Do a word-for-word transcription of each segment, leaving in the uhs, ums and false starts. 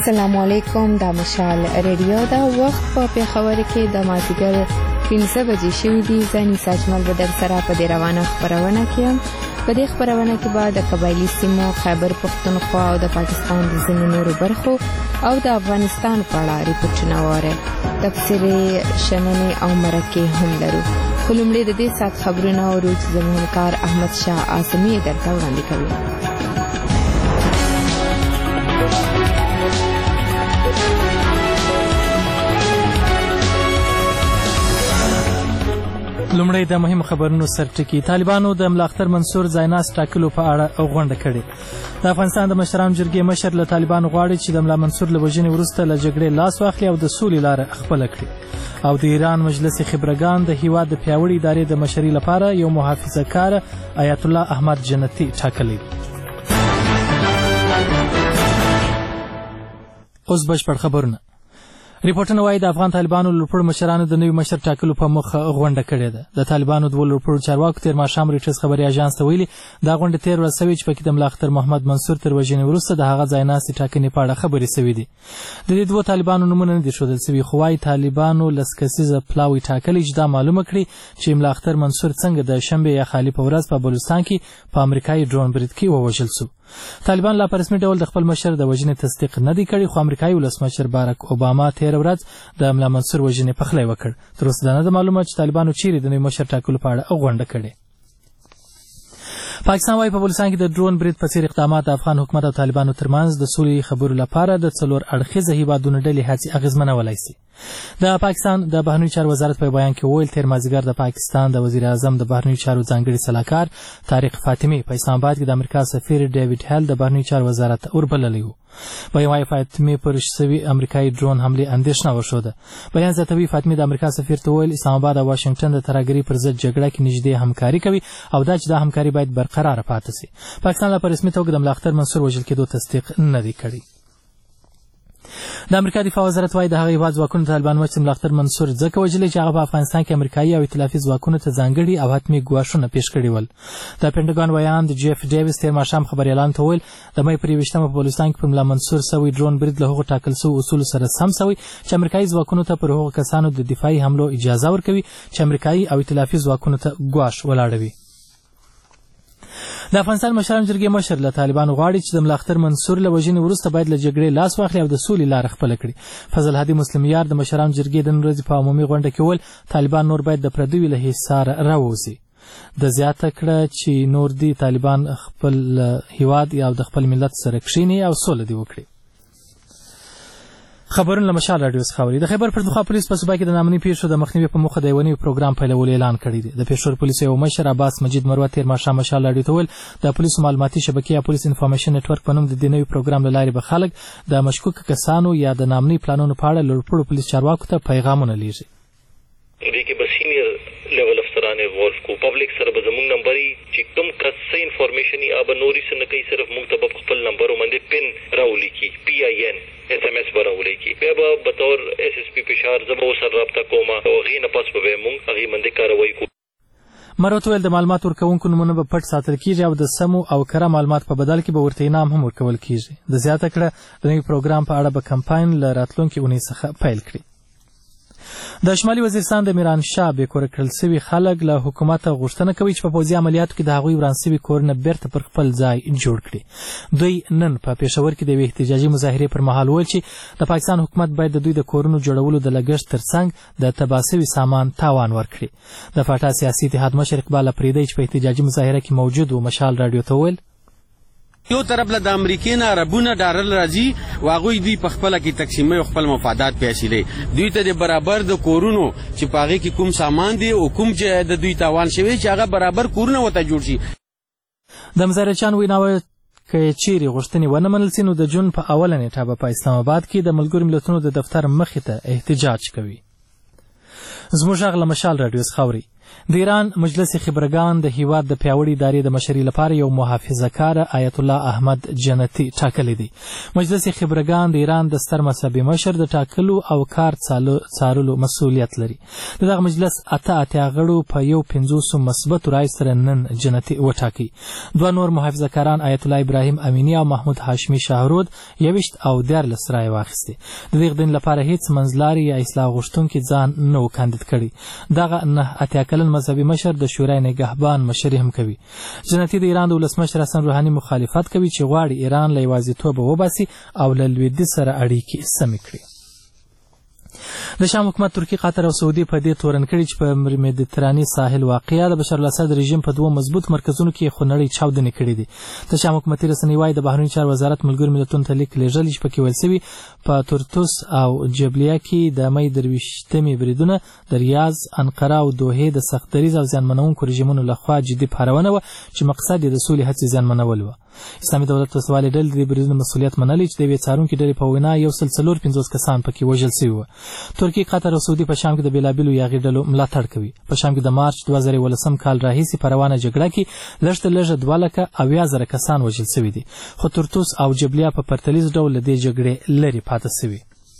السلام علیکم. د مشال ریډیو دا وخت په پیښور کې د مازدیګر پنځه بجې شوي دي. زه نیسا اجمل به در سره په دې روانه خپرونه کې یم. په دې خپرونه کې به د قبایلي سیمو، خیبر پښتونخوا او د پاکستان د ځینو نورو برخو او د افغانستان په اړه ریپورټونه واورئ. تبصرې، شننې او مرکې هم لرو. خو لومړی د دې ساعت خبرونه اورو چې زموږ همکار احمد شاه اعظمي درته وړاندې کوي. لومړی د مهم خبرونو سرټکی. طالبانو د ملا اختر منصور ځایناست ټاکلو په اړه غونډه کړې. د افغانستان د مشرانو جرګې مشر له طالبانو غواړي چې د ملا منصور له وژنې وروسته له جګړې لاس واخلي او د سولې لاره خپله کړي. او د ایران مجلس خبرګان د هیواد د پیاوړي ادارې د مشرۍ لپاره یو محافظه کار آیت الله احمد جنتی ټاکلی. اوس بشپړ خبرونه. ریپورټونه وایي د افغان طالبانو لوړپوړو مشرانو د نوي مشر ټاکلو په موخه غونډه کړې ده. د طالبانو دوه لوړپوړو چارواکو تېر ماښام رویټرز خبري اژانس ته ویلي دا غونډه تېر ورځ سوې چې پکې د ملا اختر محمد منصور تر وژنې وروسته د هغه ځایناستې ټاکنې په اړه خبرې سوي دي. د دې دوه طالبانو نومونه نه دي ښودل سوي، خو وایي طالبانو لس کسیزه پلاوی ټاکلی چې دا معلومه کړي چې ملا اختر منصور څنګه د شنبې یا خالي په ورځ په بلوچستان کې په امریکایي ډرون برید کې ووژل سو. طالبان لا په رسمي ډول د خپل مشر د وژنې تصدیق نه دی کړی، خو امریکایي ولسمشر باراک اوباما تېره ورځ د ملا منصور وژنې پخلی وکړ. تر اوسه دا نه ده معلومه چې طالبانو چیرې د نوي مشر ټاکلو په اړه غونډه کړې. پاکستان وايي په بلوچستان کې د ډرون برید په څېر اقدامات د افغان حکومت او طالبانو ترمنځ د سولې خبرو لپاره د څلور اړخیزه هیوادونو ډلې هڅې اغېزمنولی شي. د پاکستان د بهرنیو چارو وزارت په بیان کې وویل تېر مازدیګر د پاکستان د وزیر اعظم د بهرنیو چارو ځانګړي سلاکار طارق فاطمي په اسلام آباد کې د امریکا سفیر ډیوډ هیل د بهرنیو چارو وزارت ته وربللی و. بیان وايي فاطمي پر شوي امریکایي ډرون حملې اندېښنه وښوده. بیان زیاتوي فاطمي د امریکا سفیر ته وویل اسلام آباد او واشنګټن د ترهګرۍ پر ضد جګړه کې نږدې همکاري کوي او دا چې دا همکاري باید برقراره پاتې شي. پاکستان لا په رسمي توګه د ملا اختر منصور وژل کېدو تصدیق نه دی کړی. د امریکا دفاع وزارت وايي د هغه هیواد ځواکونو طالبان مشر ملا اختر منصور ځکه وژلی چې هغه په افغانستان کې امریکایي او ائتلافي ځواکونو ته ځانګړي او حتمي ګواښونه پیش کړي ول. د پینټاګون ویان د جیف ډیویس تېر ماښام خبریالانو ته وویل د مۍ پر یوویشتمه په بلوچستان کې پر ملا منصور سوی ډرون برید له هغو ټاکل سوو اصولو سره سم سوی چې امریکایي ځواکونو ته پر هغو کسانو د دفاعي حملو اجازه ورکوي چې امریکایي او ائتلافي ځواکونو ته ګواښ ولاړوي. د افغانستان مشرانو جرګې مشر له طالبانو غواړي چې د ملا اختر منصور له وژنې وروسته باید له جګړې لاس واخلي او د سولې لاره خپله کړي. فضل هادي مسلم یار د مشرانو جرګې د نن ورځې په عمومي غونډه کې وویل طالبان نور باید د پردیو له حصاره راووځي. د زیاته کړه چې نور دي طالبان خپل هیواد او د خپل ملت سره کښیني او سوله دې وکړي. خبرونه له مشال راډیو څخه اوري. د خیبر پښتونخوا پولیس په صوبه کې د نامني پیښو د مخنیوي په موخه د یو نوي پروګرام پیلولو اعلان کړی دی. د پېښور پولیسو یو مشر عباس مجید مروت تېر ماښام مشال راډیو ته وویل د پولیسو معلوماتي شبکې یا پولیس انفارمیشن نټورک په نوم د دې نوي پروګرام له لارې به خلک د مشکوکو کسانو یا د نامني پلانونو په اړه لوړپوړو پولیس چارواکو ته پیغامونه لیږي. دې کې به سینیر لیول افسران انوالو کو، پبلک سره به زموږ نمبري چې کوم کس څه انفارمیشن یې ابه نوري څه نه کوي، صرف موږ ته به خپل نمبر باندې پن راولیکي، پی آی ان ایس ایم ایس به راولیکي. بیا به بطور ایس ایس پی فشار زه به ورسره رابطه کوم او هغې نه پس به موږ هغې باندې کاروایي کوو. مروت ویل د معلومات ورکوونکو نومونه به پټ ساتل کیږي او د سمو او کره معلومات په بدل کې به ورته انعام هم ورکول کیږي. د زیاته کړه د نوي پروګرام په اړه به کمپاین له راتلونکې اونۍ څخه پیل کړي. د شمالي وزیرستان د میران شاه بې کوره کړل سوي خلک له حکومته غوښتنه کوي چې په پوځي عملیاتو کې د هغوی وران سوي کورونه بیرته پر خپل ځای جوړ کړي. دوی نن په پېښور کې د یوې احتجاجي مظاهرې پر مهال وویل چې د پاکستان حکومت باید د دوی د کورونو جوړولو د لګښت ترڅنګ د تباه سوي سامان تاوان ورکړي. د فاټا سیاسي اتحاد مشر اقبال اپریدی چې په احتجاجي مظاهره کې موجود و مشال راډیو ته وویل یو طرف له د امریکې نه عربونه ډالر راځي او هغوی دوی په خپله کې تقسیموي او خپل مفادات پې حاصلوي. دوی ته د برابر د کورونو چې په هغې کې کوم سامان دی او کوم چې د دوی تاوان شوی چې هغه برابر کورونه ورته جوړ شي. د مظاهرچیانو ویناوه که چیرې غوښتنې ونه منل سي نو د جون په اوله نیټه به په اسلام آباد کې د ملګرو ملتونو د دفتر مخې ته احتجاج کوي. زموږ غږ له مشال راډیو څخه اوري. د ایران مجلس خبرګان د هیواد د پیاوړي ادارې د مشرۍ لپاره یو محافظه‌کار آیت الله احمد جنتی ټاکلی دی. مجلس خبرګان د ایران د ستر مذهبي مشر د ټاکلو او کار څارلو مسؤلیت لري. دغه مجلس اته اتیا غړو په یو پنځوسو مثبتو رایو سره نن جنتی وټاکي. دوه نور محافظه‌کاران آیت الله ابراهیم امینی او محمود هاشمی شاهرود یویشت او دیارلس رایې واخیستې. د دغه دین لپاره هیڅ منځلاري یا اصلاح غوښتونکي ځان نه و کاندید کړی. دغه نه اتیا کلن مذهبي مشر د شورای نگهبان مشري هم کوي. جنتی د ایران د ولسمشر حسن روحاني مخالفت کوي چې غواړي ایران له یوازیتوبه وباسي او له لویدیځ سره اړیکې سمې کړي. د شام حکومت ترکیه، قطر او سعودي په دې تورن کړي چې په مدیترانې ساحل واقعه د بشار الاسد رژیم په دوه مضبوط مرکزونو کې خونړۍ چاودنې کړې دي. د شام حکومتي رسنۍ وايي د بهرنیو چارو وزارت ملګرو ملتونو ته لیک لېږلی چې پکې ویل سوي په تورتوس او جبلیه کې د مۍ درویشتمې بریدونه د ریاض، انقره او دوحې د سخت دریځ او زیانمنونکو رژیمونو لخوا جدي پارونه وه چې مقصد یې د سولې هڅې زیانمنول وه. اسلامي دولت وسوالې ډلې د دې بریدونو مسؤلیت منلی چې د یوې څارونکې ډلې په وینا یو سل څلور پنځوس کسان پکې وژل سوي وه. ترکیه، قطر او سعودي په شام کې د بېلابېلو یاغي ډلو ملاتړ کوي. په شام کې د مارچ دوه زره یولسم کال راهیسې په روانه جګړه کې لږ تر لږه دوه لکه اویا زره کسان وژل سوي دي، خو تورتوس او جبلیه په پرتلیز ډول له دې جګړې لرې پاتې سوي.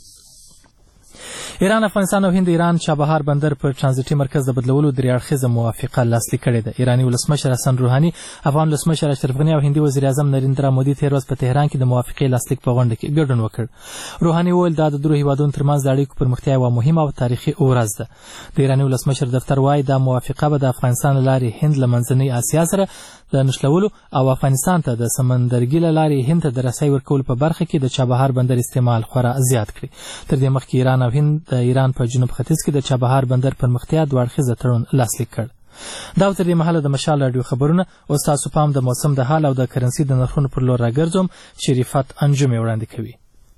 ایران، افغانستان او هند ایران چابهار بندر پر ترانزیټي مرکز د بدلولو درې اړخیزه موافقه لاسلیک کړې ده. ایراني ولسمشر حسن روحاني، افغان ولسمشر اشرف غني او هندي وزیر اعظم نریندرا مودي تېره ورځ په تهران کې د موافقې لاسلیک په غونډه کې ګډون وکړ. روحاني وویل دا د درو هیوادونو ترمنځ د اړیکو پرمختیا یوه مهمه او تاریخي ورځ ده. د ایراني ولسمشر دفتر وایي دا موافقه به د افغانستان له لارې هند له منځنۍ اسیا سره د نښلولو او افغانستان ته د سمندرګي له لارې هند ته د رسۍ ورکولو په برخه کې د چابهار بندر استعمال خورا زیات کړي. تر دې مخکې ایران او هند د ایران په جنوب ختیځ کې د چابهار بندر پرمختیا دوه اړخیزه تړون لاسلیک کړ. دا تر دې مهاله د مشال راډیو خبرونه. اوس تاسو پام د موسم د حال او د کرنسي د نرخونو پر لور راګرځوم. شریفت انجمې وړاندې کوي.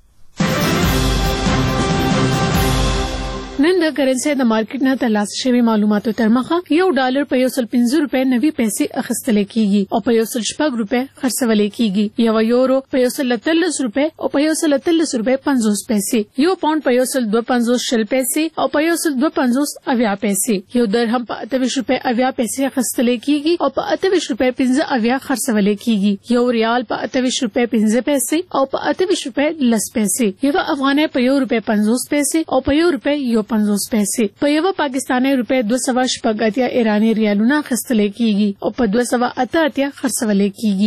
نن د کرنسي د مارکیټ نه ترلاسه شوی معلوماتو تر مخه یو ډالر په یو سل پنځه روپۍ نوي پیسې اخیستل کیږي او په یو سل شپږ روپۍ خرڅول کیږي. یو یورو په یو سل اتلس روپۍ او په یو سل اتلس روپۍ پنځوس پیسې. یو پاوند په یو سل دوه پنځوس شل پیسې او په یو سل دوه پنځوس اویا پیسې. یو درهم په اته ویشت روپۍ اویا پیسې اخیستل کیږي او په اته ویشت روپۍ پنځه اویا خرڅول کیږي. یو ریال په اته ویشت روپۍ پنځه پیسې او په اته ویشت روپۍ لس پیسې. یو افغانۍ په یو روپۍ پنځوس پیسې او په یو روپۍ یو پنځوس پیسې. په یو پاکستاني روپۍ دوه سوه شپږ اتیا ایراني ریالونه اخیستل کیږي او په دوه سوه اته اتیا خرڅول کیږي.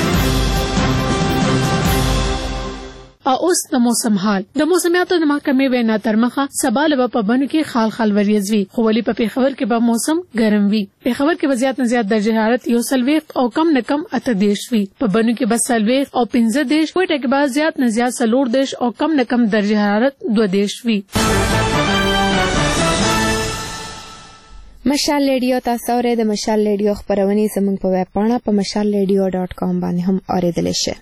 او اوس د موسم حال. د موسمیاتو د محکمې وینا تر مخه سبا له په بنو کې خال خال وریځ وي، خو ولی په پیښور کې به موسم ګرم وي. پیښور کې به زیات نه زیات درجه حرارت یو سلويخت او کم نه کم اته دیش وي. په بنو کې به سلويخت او پنځه دیش، کوټه کې به زیات نه زیات څلور دیش او کم نه کم درجه حرارت دوه دیش وي. مشال ریډیو تاسو اورئ. د مشال ریډیو خبرونه زموږ په ویب پاڼه په مشال ریډیو ډاټ کام باندې هم اوریدلی شئ.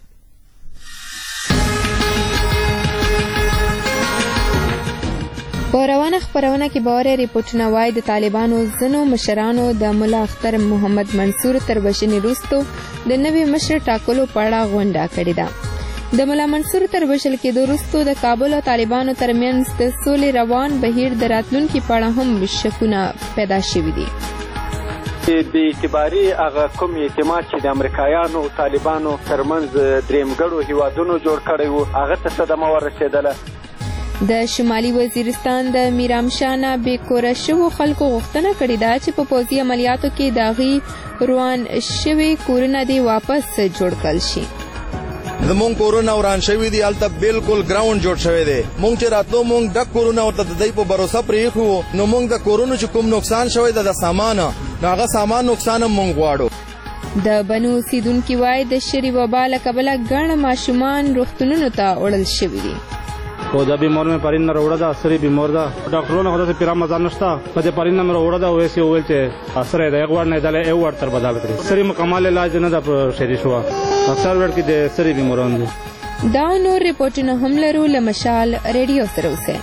په روانه خبرونه کې به اورئ ریپورټونه وایي د طالبانو ځینو مشرانو د ملا اختر محمد منصور تر بشنې وروسته د نوي مشر ټاکلو په اړه غونډه کړې ده. د ملا منصور تر بشل کېدو وروسته د کابل او طالبانو ترمنځ د سولې روان بهیر د راتلونکي په اړه هم شکونه پیدا شوي دي. د اعتباري هغه کوم اعتماد چې د امریکایانو او طالبانو ترمنځ درېمګړو هیوادونو جوړ کړی و هغه ته صدمه ورسېدله. د شمالي وزیرستان د میرامشاه نه بې کوره شوو خلکو غوښتنه کړې ده چې په پوځي عملیاتو کې د هغوی روان شوي کورونه دې واپس جوړ کړل شي. زمونږ کورونه وران شوي دي، هلته بالکل ګراوند جوړ شوی دی. مونږ چې راتلو مونږ ډک کورونه ورته د دوی په بروسه پرېښو وو، نو مونږ د کورونو چې کوم نقصان شوی دی د سامان نو هغه سامان نقصان هم مونږ غواړو. د بنو اوسیدونکي وایي د شري وبا له کبله ګڼ ماشومان روغتونونو ته وړل شوي دي. او دا بیمار مې پرین نه وروړه ده، سری بیمار ده. ډاکټرونه خو داسې پیرا مزه نشته، په دې پرین نه مې وروړه ده. ویسې وویل چې سری ده یو وړ نه دله یو وړ تر بدل کړي. سری مکمل علاج نه ده په شری شو، اکثر وړ کې د سری بیماران دي. دا نور ریپورټونه هم لرو. له مشال ریډیو سره اوسئ.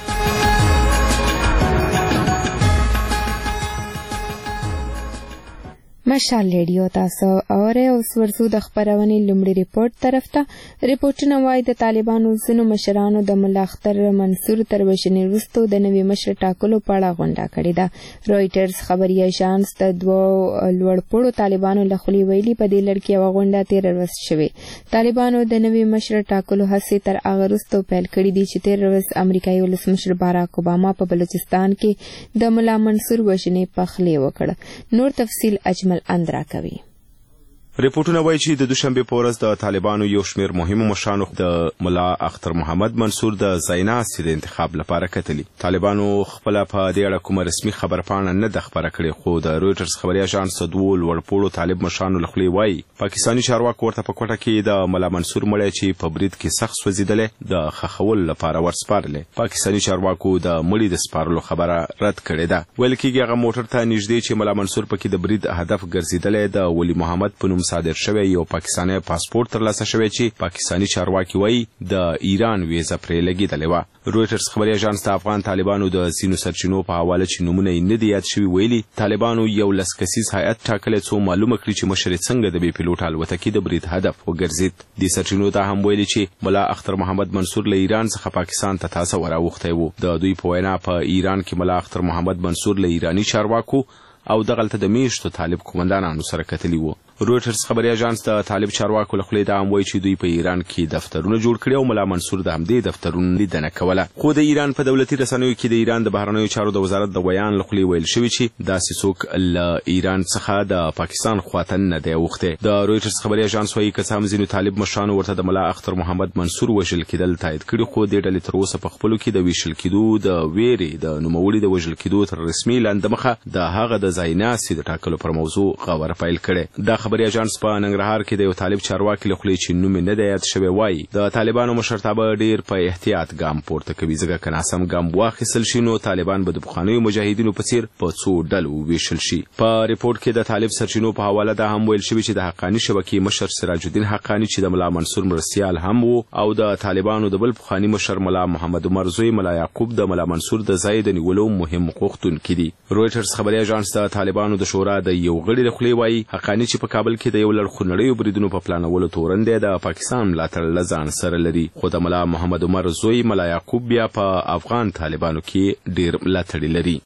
مشال ریډیو تاسو اوره اوس ورسو د خبرونې لومړی ریپورت طرف ته ریپورتونه وايي د طالبانو ځینو مشرانو د ملا اختر منصور تر وشنې وروسته د نوي مشر ټاکلو په اړه غونډه کړې ده. رويټرز خبري اژانس د دوه لوړپوړو طالبانو له خولې ویلي په دې لړ کې یوه غونډه تېره ورځ شوې. طالبانو د نوي مشر ټاکلو هڅې تر هغه وروسته پیل کړي دي چې تېره ورځ امریکایي ولسمشر باراک اوباما په بلوچستان کې د ملا منصور وژنې په خولې وکړه. نور تفصیل اجمل اندرا کوي. ریپورتونه وایي چې د دوشنبه په ورځ د طالبانو یو شمېر مهمو مشرانو د ملا اختر محمد منصور د ځایناستي د انتخاب لپاره کتلي. طالبانو خپله په دې اړه کومه رسمي خبرپاڼه نه ده خپره کړې، خو د رویټرز خبري اژانس د دوو لوړپوړو طالب مشرانو له خولې وایي پاکستاني چارواکو ورته په کوټه کې د ملا منصور مړی چې په برید کې سخت سوځېدلی د ښخولو لپاره ورسپارلی. پاکستاني چارواکو د مړي د سپارلو خبره رد کړې ده. ویل کېږي هغه موټر ته نږدې چې ملا منصور پکې د برید هدف ګرځېدلی د ولی محمد په نوم صادر شوی یو پاکستاني پاسپورت ترلاسه شوی چې پاکستاني چارواکي وایي د ایران ویزه پرې لګېدلې وه. رویټرز خبري اژانس د افغان طالبانو د ځینو سرچینو په حواله چې نومونه یې نه دي یاد شوي ویلي طالبانو یو لس کسیز هیئت ټاکلی څو معلومه کړي چې مشر یې څنګه د بې پیلوټ الوتکې د برید هدف وګرځېد. دې سرچینو دا هم ویلي چې ملا اختر محمد منصور له ایران څخه پاکستان ته تاسه وراوښتی و. د دوی په وینا په ایران کې ملا اختر محمد منصور له ایراني چارواکو او دغلته د میشتو طالب قومندانانو سره کتلي وو. رویټرز خبري اژانس د طالب چارواکو له خولې دا هم وایي چې دوی په ایران کې دفترونه جوړ کړي او ملا منصور د همدې دفترونو لیدنه کوله. خو د ایران په دولتي رسنیو کې د ایران د بهرنیو چارو د وزارت د بیان له خولې ویل شوي چې داسې څوک له ایران څخه د پاکستان خواته نه دی اوښتی. د رویټرز خبري اژانس وایي که څه هم ځینو طالب مشرانو ورته د ملا اختر محمد منصور وژل کېدل تایید کړي، خو دې ډلې تر اوسه په خپلو کې د ویشل کېدو د ویرې د نوموړي د وژل کېدو تر رسمي اعلان دمخه د هغه د ځایناستي د ټاکلو پر موضوع خبره پیل کړې. دا خبري اژانس په ننګرهار کې د یو طالب چارواکي له خولې چې نوم یې نه دی یاد شوی وایي د طالبانو مشرتابه ډېر په احتیاط ګام پورته کوي، ځکه که ناسم ګام واخیستل شي نو طالبان به د پخوانیو مجاهدینو په څیر په څو ډلو وویشل شي. په ریپورټ کې د طالب سرچینو په حواله دا هم ویل شوي چې د حقاني شبکې مشر سراج الدین حقاني چې د ملا منصور مرستیال هم و او د طالبانو د بل پخواني مشر ملا محمد عمر زوی ملا یعقوب د ملا منصور د ځای د نیولو مهم غوښتونکي دي. رویټرز خبري اژانس د طالبانو د شورا د یو غړي له خولې وایي حقاني چې په کابل کې د یو لړ خونړیو بریدونو په پلانولو تورن دی د پاکستان ملاتړ له ځان سره لري، خو د ملا محمد عمر زوی ملا یعقوب بیا په افغان طالبانو کې ډیر ملاتړي لري.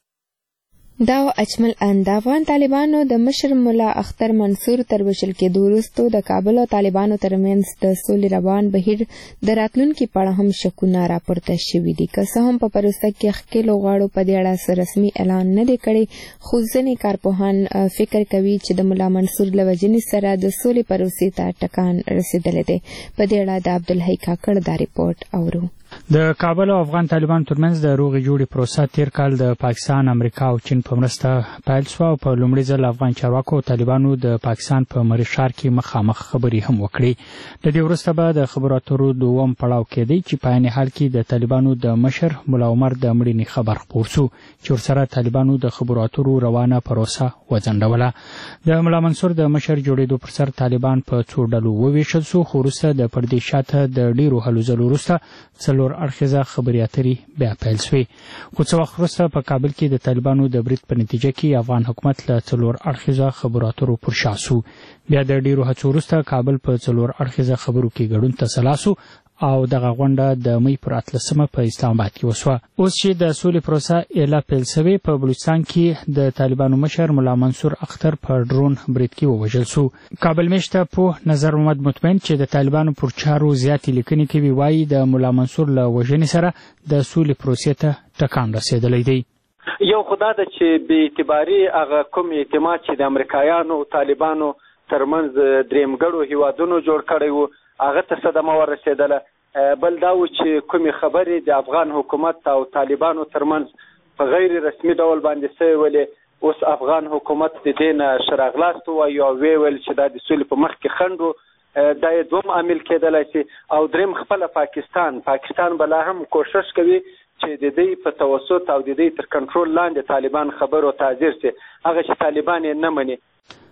دا اجمل ان د افغان طالبانو د مشر ملا اختر منصور تر وژل کېدو وروسته د کابل او طالبانو ترمنځ د سولې روان بهیر د راتلونکي په اړه هم شکونه راپورته شوي دي. که څه هم په پروسه کې ښکېلو غواړو په دې اړه رسمي اعلان نه دی کړی، خو ځینې کارپوهان فکر کوي چې د ملا منصور له وژنې سره د سولې پروسې ته ټکان رسېدلی دی. په دې اړه د عبدالحی کاکړ دا ریپورټ اورو. د کابل او افغان طالبانو ترمنځ د روغې جوړې پروسه تیر کال د پاکستان، امریکا او چین په مرسته پیل شوه او په لومړي ځل افغان چارواکو او طالبانو د پاکستان په مریخ ښار کې مخامخ خبرې هم وکړې. د دې وروسته به د خبرو اترو دوم پړاو کېدی چې په عین حال کې د طالبانو د مشر ملا عمر د مړینې خبر خپور شو چې ورسره طالبانو د خبرو اترو روانه پروسه وځنډوله. د ملا منصور د مشر جوړېدو پر سر طالبان په څو ډلو وویشل شو، خو وروسته د پردې شاته د ډېرو هلو ځلو وروسته څلور اړخیزه خبرې اترې بیا پیل شوې. خو څه وخت وروسته په کابل کې د طالبانو د برید په نتیجه کې افغان حکومت له څلور اړخیزه خبرو اترو پر شا شو. بیا د ډېرو هڅو وروسته کابل په څلور اړخیزه خبرو کې ګډون ته سلا شو او دغه غونډه د مۍ پر اتلسمه په اسلام آباد کې وشوه. اوس چې د سولې پروسه ایله پیل شوې، په بلوچستان کې د طالبانو مشر ملا منصور اختر په ډرون برید کې ووژل شو. کابل میشته پوه نظر محمد مطمئن چې د طالبانو پر چارو زیاتې لیکنې کوي وایي د ملا منصور له وژنې سره د سولې پروسې ته ټکان رسېدلی دی. یو خدا ده چې بې اعتباري هغه کوم اعتماد چې د امریکایانو طالبانو ترمنځ درېیمګړو هیوادونو جوړ کړی و هغه ته صدمه ورسېدله. بل دا و چې کومې خبرې د افغان حکومت او طالبانو ترمنځ په غیر رسمي ډول باندې سوی ولې اوس افغان حکومت د دې نه شراغلاست ووایي او ویې ویل چې دا د سولې په مخ کې خنډ و. دا یې دوم عامل کېدلی شي. او درېیم خپله پاکستان پاکستان به لا هم کوشش کوي چې د دې په توسط او د دې تر کنټرول لاندې طالبان خبرو ته حاضر شي، هغه چې طالبان یې نه مني.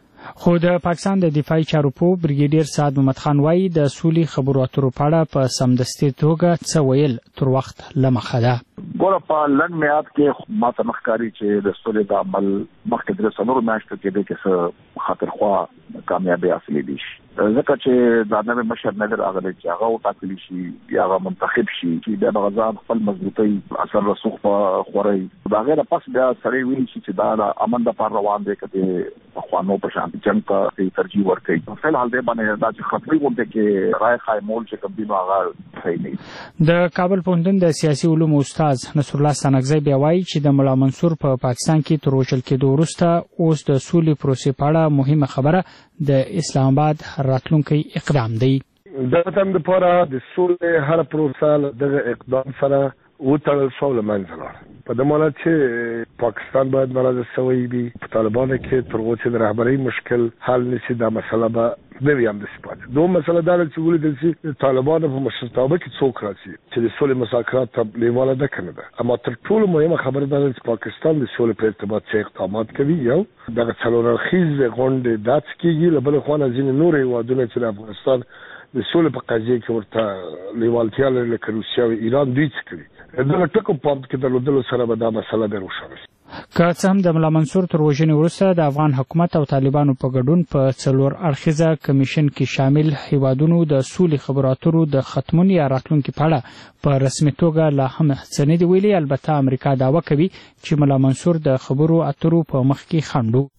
خو د پاکستان د دفاعي چارو پوه بریګیډیر سعد محمد خان وایي د سولې خبرو اترو په اړه په سمدستي توګه څه ویل تر وخت له مخه ده. ګوره په لنډ میعاد کې ما ته ښکاري چې د سولې د عمل مخکې درې څلورو میاشتو کې دی چې څه خاطرخوا کامیابي حاصلې دي شي ځکه چې دا نوی مشر نه دی راغلی چې هغه وټاکلی شي یا هغه منتخب شي چې بیا به ځان خپل مضبوطۍ اثر رسوخ په خورئ د هغې نه پس بیا سړی ویلی شي چې دا د امن دپاره روان دی که د پخوانو په شان جنګ ته ترجیح ورکوي فی الحال دی باندې دا چې خطري غوندې کې رای خایمول چې کوم دي نو هغه صحیح نه د کابل پوهنتون د سیاسي علومو استاد نصرالله ستانکزی بیا وایي چې د ملا منصور په پاکستان کې تر وژل کېدو وروسته اوس د سولې پروسې په اړه مهمه خبره د اسلام آباد راتلونکی اقدام دی. د وطن لپاره د سولې هر پروسه دغه اقدام سره وتړل شو له منځه لاړه په دې معنی چې پاکستان باید مراد شوی وي په طالبانو کې تر اوسه د رهبرۍ مشکل حل نشي دا مسله به نه وي هم د سپات دوه مسله دا چې ولیدل چې طالبانو په مشرتابه کې څوک راځي چې د سولې مذاکرات ته لیواله ده کنه ده اما تر ټولو مهمه خبره ده چې پاکستان د سولې په ارتباط څه اقدامات کوي یو دغه څلور اړخیز غونډې دات کېږي له بل خوا نه ځینې نور هیوادونه چې د افغانستان د سولې په قضیه کې ورته لیوالتیا لري لکه روسیه او ایران دوی څه کوي دغه ټکو پام کې درلودلو سره به دا مسله به روښانه شي. که څه هم د ملا منصور تر وژنې وروسته د افغان حکومت او طالبانو په ګډون په څلور اړخیزه کمیشن کې شامل هیوادونو د سولې خبرو اترو د ختمون یا راتلونکي په اړه په رسمي توګه لا هم څه نه دي ویلي البته امریکا دعوه کوي چې ملا منصور د خبرو اترو په مخ کې خنډ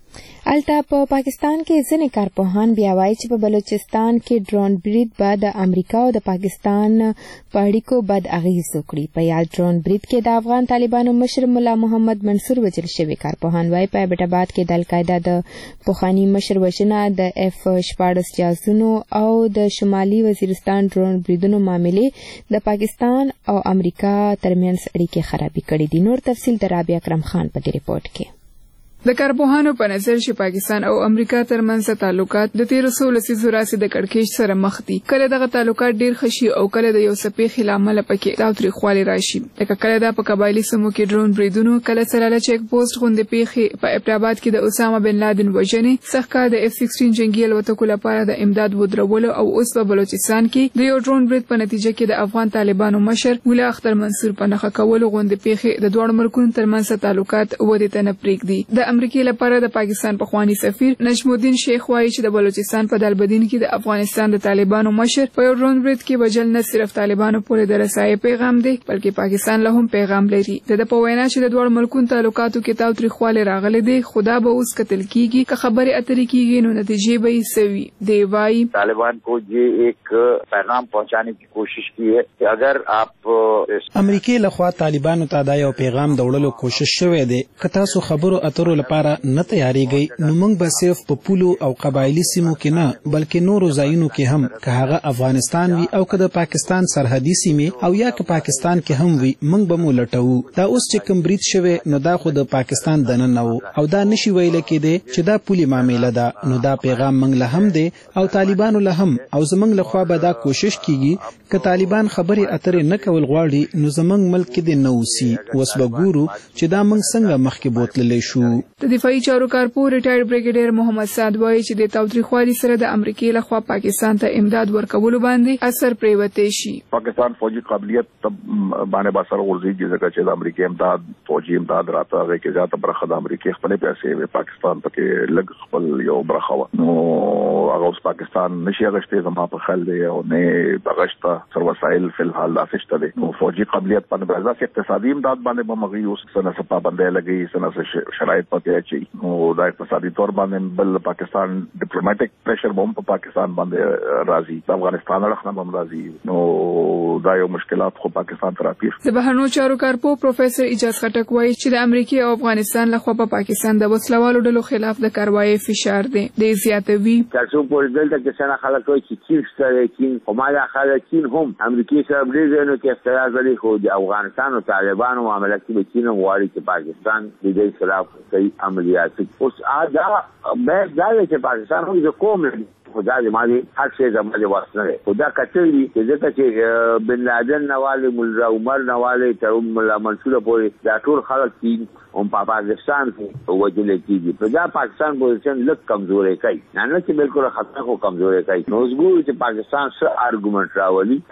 الته په پاکستان کې ځینې کارپوهان بیا وایي چې په بلوچستان کې ډرون برید به د امریکا او د پاکستان په اړیکو بد اغیز وکړي. په یاد ډرون برید کې د افغان طالبانو مشر ملا محمد منصور وژل شوی. کارپوهان وایي په ایبټ آباد کې د القاعده د پخواني مشر وژنه د اف شپاړس جاسوسو او د شمالي وزیرستان ډرون بریدونو معاملې د پاکستان او امریکا ترمنځ اړیکې خرابې کړې دي. نور تفصیل د رابعه اکرم خان په دې ریپورت کې. د کارپوهانو په نظر چې پاکستان او امریکا ترمنځ تعلقات د تیر څو لسیزو راځي د کړکېچ سره مخ دي. کله دغه تعلقات ډیر خشي او کله د یو سپېخ لامل پکې تاوتریخوالی راشي. لکه کله دا په قبایلی سیمو کې ډرون بریدونو کله سره چیک پوسټ غونډې پیښې په ایبټ آباد کې د اسامه بن لادن وژنې څخه د اف سیکسټین جنگي الوتکو لپاره د امداد ودرولو او اوس په بلوچستان کې د یو ډرون برید په نتیجه کې د افغان طالبانو مشر مولا اختر منصور په نخښه کولو غونډې پیښې د دوه ملکونو ترمنځ تعلقات ودې ته نه پرېږدي. د امریکا لپاره د پاکستان پخوانی سفیر نجم الدین شیخ وایي چې د بلوچستان په دالبدین کې د افغانستان د طالبانو مشر په یو ډرون برید کې وژل نه صرف طالبانو پورې د رسایي پیغام دی بلکې پاکستان له هم پیغام لري. د په وینا چې د دوه ملکونو تعلقاتو کې تاوتریخوالی راغلی دی خدا به اوس قتل کیږي که خبرې اترې کیږي نو نتیجې به یې سوي. دی وایي طالبان کو یہ ایک پیغام پہنچانے کی کوشش کی ہے کہ اگر آپ امریکای لخوا طالبانو ته دا یو پیغام د وړلو کوشش شوی دی که تاسو خبرو اترو لپاره نه تیاریږئ نو موږ به صرف په پولو او قبایلی سیمو کې نه بلکې نورو ځایونو کې هم که هغه افغانستان وي او که د پاکستان سرحدي سیمې او یا که پاکستان کې هم وي موږ به مو لټوو. دا اوس چې کوم برید شوی نو دا خو د پاکستان دننه و او دا نشي ویلی کېدی چې دا پولي معامله ده نو دا پیغام موږ له هم دی او طالبانو له هم او زموږ لخوا به دا کوشش کیږي که طالبان خبرې اترې نه کول غواړي نو زموږ ملک کې دې نه اوسي. اوس به ګورو چې دا موږ څنګه مخکې بوتللی شو. د دفاعي چارو کارپور ریټایرډ بریګیډیر محمد سعد وایي چې د تاوتریخوالي سره د امریکای لخوا پاکستان ته امداد ورکولو باندې اثر پریوتی شي. پاکستان فوجي قابلیت باندې به اثر غورځېږي ځکه چې د امریکای امداد فوجي امداد راته هغې کې زیاته برخه د امریکای خپلې پیسې وې پاکستان پکې لږ خپل یو برخه وه نو هغه اوس پاکستان نشي اغشتی زما په خیال دی او نه بغشته سر وسایل فی الحال داسې شته دی نو فوجي قابلیت باندې به داسې اقتصادي امداد باندې به مغوي اوس څه نه څه پابندۍ لګوي څه نه څه شرایط پکې اچوي نو دا اقتصادي طور باندې بل پاکستان ډیپلوماټیک پریشر به هم په پاکستان باندې راځي د افغانستان اړخ نه به هم راځي نو دا یو مشکلات خو پاکستان ته راپېښ. د بهرنیو چارو کارپو پروفیسر اجاز خټک وایي چې د امریکا او افغانستان لخوا په پاکستان د وسلوالو ډلو خلاف د کاروایي فشار دی. د زیاتوي تاسو په دلته کې څنګه خلک وایي چې چین سره چین خو ما دا خلک چین هم امریکا سره بریږي نو کې اختلاف لري خو د افغانستان او طالبانو معاملې کې چین غواړي چې پاکستان د دې خلاف کوي عملیات اوس دا به دا چې پاکستان هم د کوم خدا دې مالي هر څه زموږ واسطه نه خدا کچري چې ځکه چې بن لادن نواله مولا عمر نواله تر مولا منصور پورې دا ټول خلک چین او په پاکستان کې وجل کېږي په دا پاکستان پوزیشن لږ کمزورې کوي نه نه چې بالکل خطر خو کمزورې کوي نو زګور چې پاکستان سره ارګومنټ راولي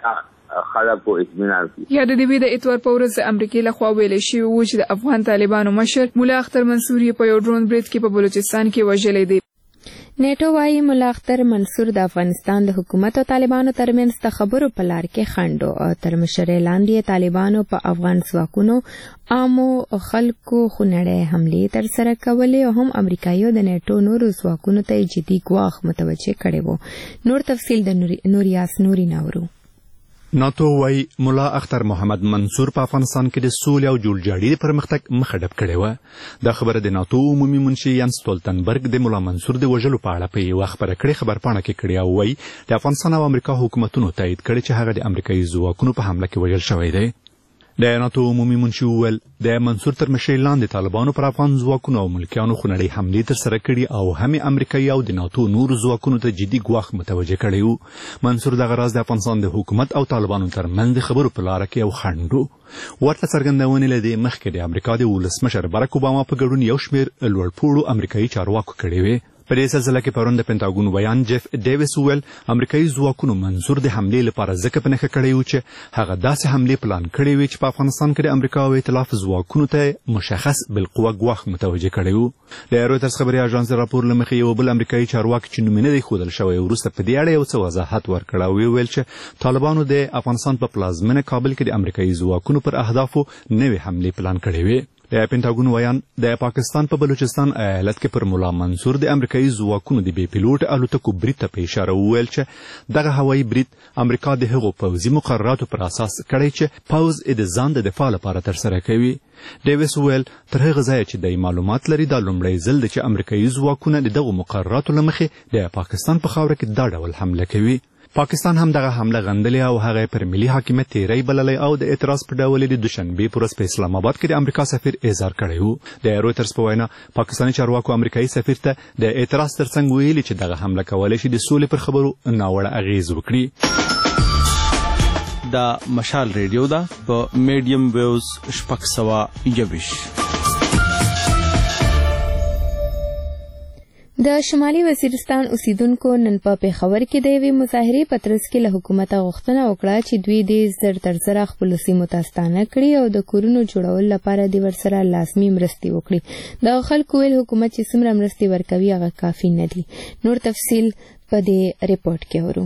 خلکو اطمینان کړي. یا د دې د اتوار په ورځ د امریکای لخوا ویل شوی و چې د افغان طالبانو مشر مولا اختر منصور په یو ډرون برید کې په بلوچستان کې وژلی دی. نیټو وايي مولا اختر منصور د افغانستان د حکومت او طالبانو ترمنځ د خبرو په لار کې خنډ او تر مشرۍ لاندې طالبانو په افغان ځواکونو عامو خلکو خونړۍ حملې ترسره کولې او هم امریکایو د نیټو نورو ځواکونو ته جدي ګواښ متوجه کړی و. نور تفصیل د نوریاس نوري ناورو. ناتو وايي مولا اختر محمد منصور په افغانستان کې د سولې او جوړجاړي د پرمختګ مخه ډب کړې وه. دا خبره د ناتو عمومي منشي یان ستولتنبرګ د مولا منصور د وژلو په اړه په یوه خبره کړې خبرپاڼه کې کړې او وايي د افغانستان او امریکا حکومتونو تایید کړی چې هغه د امریکایي ځواکونو په حمله کې وژل شوی دی. د ناتو عمومي منشي وویل د منصور تر مشرۍ لاندې طالبانو پر افغان ځواکونو او ملکیانو خونړۍ حملې ترسره کړي او هم امریکایي او د ناتو نورو ځواکونو ته جدي ګواښ متوجه کړی و. منصور دغه راز د افغانستان د حکومت او طالبانو ترمنځ د خبرو په لاره کې یو خنډ و. ورته څرګندونې له دې مخکې د امریکا د ولسمشر برک اوباما په ګډون یو شمېر لوړپوړو امریکایي چارواکو کړی وې. په دې سلسله کې پرون د پینټاګون ویان جیف ډیویس وویل امریکایي ځواکونو منصور د حملې لپاره ځکه په نښه کړی و چې هغه داسې حملې پلان کړې وې چې په افغانستان کې د امریکا او ائتلاف ځواکونو ته مشخص بالقوه ګواښ متوجه کړی و. د رویټرز خبري اژانس راپور له مخې یو بل امریکایي چارواکي چې نوم یې نه دی ښودل شوی وروسته په دې اړه یو څه وضاحت ورکړ او ویل چې طالبانو د افغانستان په پلازمینه کابل کې د امریکایي ځواکونو پر اهدافو نوې حملې پلان کړې وې. د پینټاګون ویان د پاکستان په بلوچستان ایالت کې پر مولا منصور د امریکایي ځواکونو د بې پیلوټ الوتکو برید ته په اشاره وویل چې دغه هوایي برید امریکا د هغو پوځي مقرراتو پر اساس کړی چې پوځ یې د ځان د دفاع لپاره ترسره کوي. ډیویس وویل تر هغه ځایه چې د معلومات لري دا لومړی ځل دی چې امریکایي ځواکونه د دغو مقرراتو له مخې د پاکستان په خاوره کې دا ډول حمله کوي. پاکستان هم دغه حمله غندلې او هغه پر ملي حاکمیت تیری بللی او د اعتراض په ډول د دوشنبې پر ورځ په اسلام آباد کې د امریکا سفیر اظهار کړی و. د رویټرز په وینا پاکستاني چارواکو امریکایي سفیر ته د اعتراض ترڅنګ ویلي چې دغه حمله کولی شي د سولې پر خبرو ناوړه اغیز وکړي. دا مشال ریډیو ده په میډیم ویوز شپږ سوه یوویش. د شمالي وزیرستان اوسیدونکو نن په پېښور کې د یوې مظاهرې په ترڅ کې له حکومته غوښتنه وکړه چې دوی دې زر تر زره خپلو سیمو ته ستانه کړي او د کورونو جوړولو لپاره دې ورسره لازمي مرستې وکړي. دغه خلکو ویل حکومت چې څومره مرستې ورکوي هغه کافي نه دي. نور تفصیل په دې ریپورت کې اورو.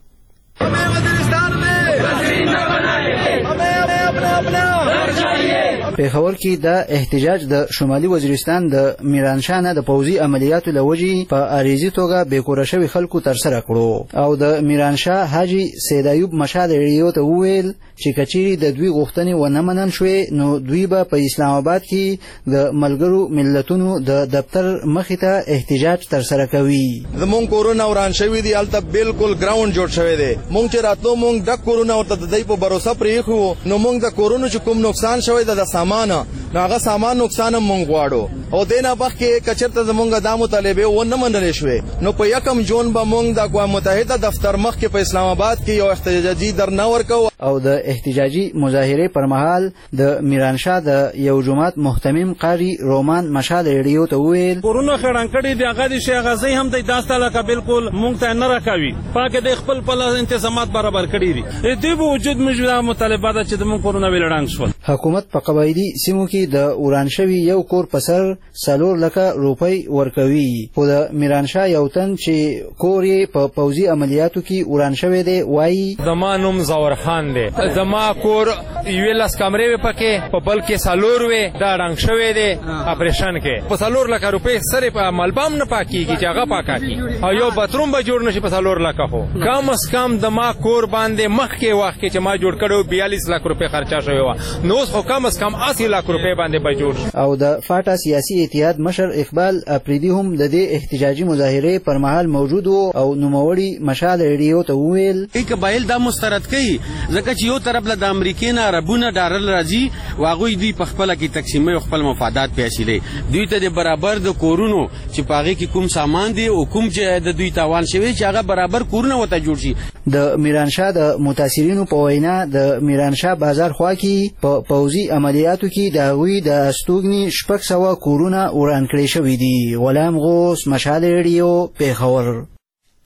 پېښور کې د احتجاج د شمالي وزیرستان د میرانشاه نه د پوځي عملیاتو له وجې په عریضي توګه بېکوره شوي خلکو ترسره کړو او د میرانشاه حاجي سید ایوب مشال ریډیو ته وویل چې که چیرې د دوی غوښتنې ونه منل شوې نو دوی به په اسلام آباد کې د ملګرو ملتونو د دفتر مخې ته احتجاج ترسره کوي. زمونږ کورونه وران شوي دي هلته بالکل ګراوند جوړ شوی دی. مونږ چې راتلو مونږ ډک کورونه ورته د دوی په بروسه پرېښي وو نو مونږ د کورونو چې کوم نقصان شوی د سامان نو هغه سامان نقصان هم مونږ غواړو او دې نه مخکې که چېرته زمونږ دا مطالبې ونه منلې شوې نو په یکم جون به مونږ د اقوام متحده دفتر مخکې په اسلام آباد کې یو احتجاجي درنه ورکوو. او د احتجاجي مظاهرې پر مهال د میرانشاه د یو جماعت محتمم قاری رومان مشال ریډیو ته وویل کورونه خړن کړي دي هغه د شي غزي هم د داسته لکه بالکل مونږ ته نه راکوي پاکه د خپل خپل تنظیمات برابر کړي دي. دې په وجود موږ مطالبه ده چې د مونږ کورونه ویلړنګ شول. حکومت په قبایلی سیمو کې د وران شوي یو کور په سر څلور لکه روپۍ ورکوي خو د میرانشاه یو تن چې کور یې په پوځي عملیاتو کې وران شوی دی وایي زما نوم زور خان دی. زما کور یوې لس کمرې وې پکې په بل کې څلور وې دا ړنګ شوی دی اپریشن کې په څلور لکه روپۍ سرې په ملبام نه پاکېږي چې هغه پاکه کړي او یو باتروم به جوړ نه شي په څلور لکه خو کم از کم د ما کور باندې مخکې وخت کې چې ما جوړ کړی بیالیس لک روپۍ خرچه شوې وه نو اوس خو کم از کم اسی لک روپۍ باندې به جوړ. او د فاټا سیاسي اتحاد مشر اقبال اپریدي هم د دې احتجاجي مظاهرې پر مهال موجود و او نوموړي مشال ریډیو ته وویل ای قبایل دا مسترد کوي ځکه چې یو طرف له د امریکې نه عربونه ډارل راځي او هغوی دوی په خپله کې تقسیموي او خپل مفادات پې حاصلوي. دوی ته د برابر د کورونو چې په هغې کې کوم سامان دی او کوم چې د دوی تاوان شوی چې هغه برابر کورونه ورته جوړ شي. د میرانشاه د متاثرینو په وینا د میرانشاه بازار خوا کې په پوځي عملیاتو کې د هغوی د استوګنې شپږ سوه کورونه وران کړي شوي دي. غلام غوث مشال ریډیو پېښور.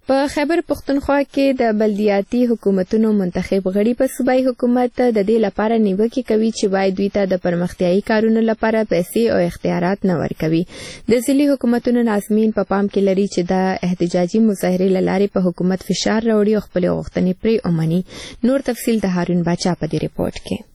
په خیبر پختونخوا کې د بلدیاتي حکومتونو منتخب غړي په صوبایي حکومت د دې لپاره نیوکه کوي چې باید دوی ته د پرمختیايي کارونو لپاره پیسې او اختیارات نه ورکوي. د ځلي حکومتونو ناظمین په پا پام کې لري چې د احتجاجي مظاهرې لارې په حکومت فشار راوړي او خپل غوښتنې پرې ومني. نور تفصیل د هارون باچا په دې ریپورت کې.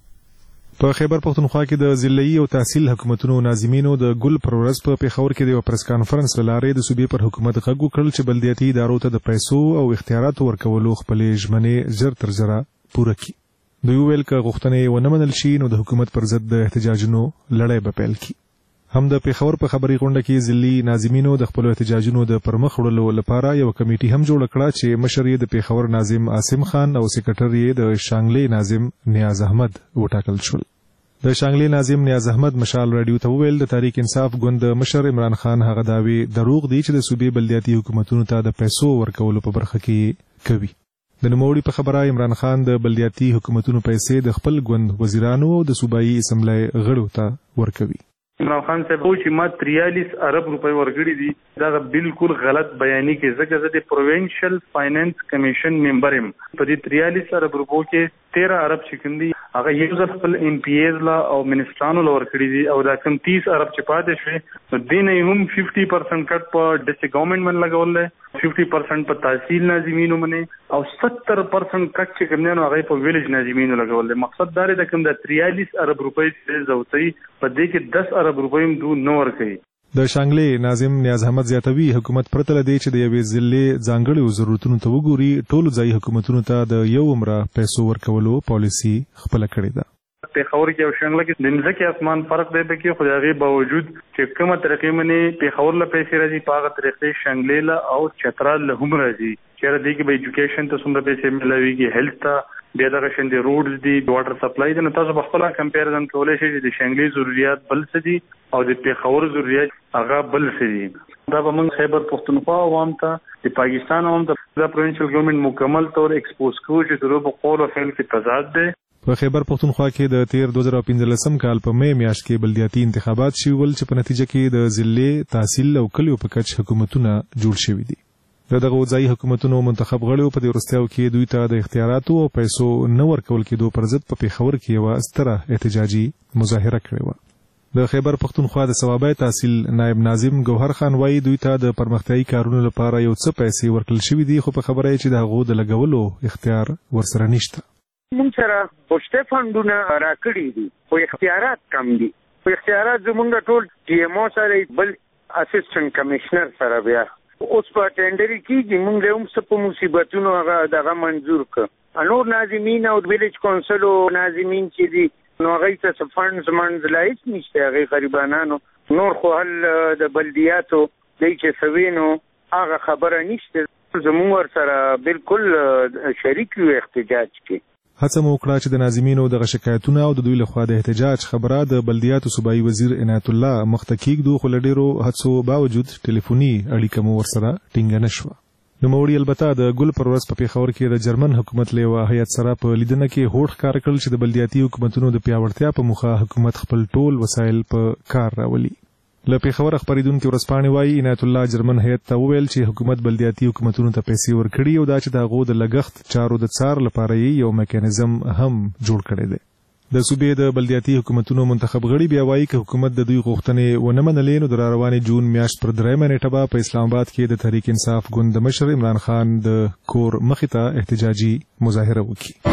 په خیبر پختونخوا کې د ضلعي او تحصیل حکومتونو ناظمینو د ګل پر ورځ په پیښور کې د یو پریس کانفرنس لاره د صوبې پر حکومت غږ وکړ چې بلدیاتي ادارو ته د پیسو او اختیاراتو ورکولو خپلې ژمنې ژر تر ژره پوره کړي. دوی ویل که غوښتنې ونه منل شي نو د حکومت پر ضد د احتجاجونو لړۍ به پیل کړي. هم د پیښور په خبري غونډه کې ضلعي ناظمینو د خپل احتجاجونو د پرمخ وړلو لپاره یو کمیټي هم جوړ کړه چې مشر یې د پیښور ناظم عاصم خان او سیکریټر یې د شانګلې ناظم نیاز احمد وټاکل شول. د شانګلې ناظم نیاز احمد مشال رادیو ته وویل د تحریک انصاف ګوند مشر عمران خان هغه داوی دروغ دي چې د صوبې بلدیاتي حکومتونو ته د پیسو ورکولو په برخه کې کوي. د نوموړي په خبره عمران خان د بلدیاتي حکومتونو پیسې د خپل ګوند وزیرانو او د صوبایي اسمبلی غړو ته ورکوي. عمران خان صاحب و چې ما تریالیس ارب روپۍ ورکړي دي دا بالکل غلط بیاني کې ځکه زه د پروینشل فاینانس کمیشن ممبر یم. په دې تریالیس ارب روپو کې تیرہ ارب چې کوم دي هغه یو ځل خپل ایم پی ایز لا او منسټرانو لا ورکړي دي او دا کوم تیس ارب چې پاتې شوي نو دې نه هم ففټي پرسنټ کټ په ډسټرکټ ګورنمنټ باندې لګول دی، ففټي پرسنټ په تحصیل ناظمینو باندې او ستر پرسنټ کټ چې کوم نه هغه په ویلیج ناظمینو لګول دی. مقصد دا دی د کوم د تریالیس ارب روپۍ چې زوتي په دې کې دس ارب روپۍ هم دو نو ورکړي. د شانګلې ناظم نیاز احمد زیاتوي حکومت پرته لدی چې د یوې ضلع ځانګړو ضرورتونو ته وګوري ټولو ځایي حکومتونو ته د یو عمره پیسو ورکولو پالیسي خپل کړې ده. پیښور کې او شانګله کې د ځمکې اسمان فرق دی پکې خو د هغې باوجود چې کومه طریقې باندې پیښور له پیسې راځي په هغه طریقې شانګلې له او چترال له هم راځي. چېرې دی کې به ایجوکیشن ته څومره پیسې ملاویږي، هیلث ته، بیا دغه شان د روډز دي، واټر سپلای دي. نو تاسو په خپل کمپیریزن کولی شئ چې د شانګلې ضرورت بل څه دي او د پیښور ضرورت هغه بل څه دي. دا به موږ خیبر پختونخوا عوام ته د پاکستان عوام ته د پروینشل ګورنمنټ مکمل طور ایکسپوز کوو چې د په قول او فعل کې تضاد دی. په خیبر پختونخوا کې د تیر دوه زره پنځلسم کال په مې میاشت کې بلدیاتي انتخابات شول چې په نتیجه کې د ضلع، تحصیل او کلیو په کچ حکومتونه جوړ شوي دي. د دغه ځایي حکومتونو منتخب غړو په دې وروستیو کې دوی ته د اختیاراتو او پیسو نه ورکول کېدو پر ضد په پیښور کې یوه ستره احتجاجي مظاهره کړې وه. د خیبر پختونخوا د صوابۍ تحصیل نائب ناظم ګوهر خان وایي دوی ته د پرمختیايي کارونو لپاره یو څه پیسې ورکړل شوي دي خو په خبره یې چې د هغو د لګولو اختیار ورسره نشته. موږ سره پوسټه فندونه راکړي دي خو اختیارات کم دي. خو اختیارات زموږ ټول ټي ایم او سره بل اسسټنټ کمشنر سره بیا اوس په ټینډر کې موږ له هم څه په مصیبتونو هغه دغه منظور کړ. نور ناظمین او ویلیج کونسل او ناظمین چې دي نو هغه ته فنډز منځ لایس نشته، هغه غریبانو نور خو هل د بلدیاتو د چې سوینو هغه خبره نشته. زموږ سره بالکل شریک یو احتجاج کې هڅه مو وکړه چې د ناظمینو دغه شکایتونه او د دوی لخوا د احتجاج خبره د بلدیاتو صوبایي وزیر عنایت الله مخته کېږدو خو له ډېرو هڅو باوجود ټلیفوني اړیکه مو ورسره ټینګه نه شوه. نوموړي البته د ګل پر ورځ په پیښور کې د جرمن حکومت له یوه هیات سره په لیدنه کې هوډ ښکاره کړل چې د بلدیاتي حکومتونو د پیاوړتیا په موخه حکومت خپل ټول وسایل په کار راولي. له پیښور خبریدونکي ورځپاڼې وایي عنایت الله جرمن هیات ته وویل چې حکومت بلدیاتي حکومتونو ته پیسې ورکړي او دا چې د هغو د لګښت چارو د څار لپاره یې یو میکانیزم هم جوړ کړی دی. د صوبې د بلدیاتي حکومتونو منتخب غړي بیا وایي که حکومت د دوی غوښتنې ونه منلې نو د راروانې جون میاشت پر درېیمه نیټه به په اسلام آباد کې د تحریک انصاف ګوند د مشر عمران خان د کور مخې ته احتجاجي مظاهره وکړي.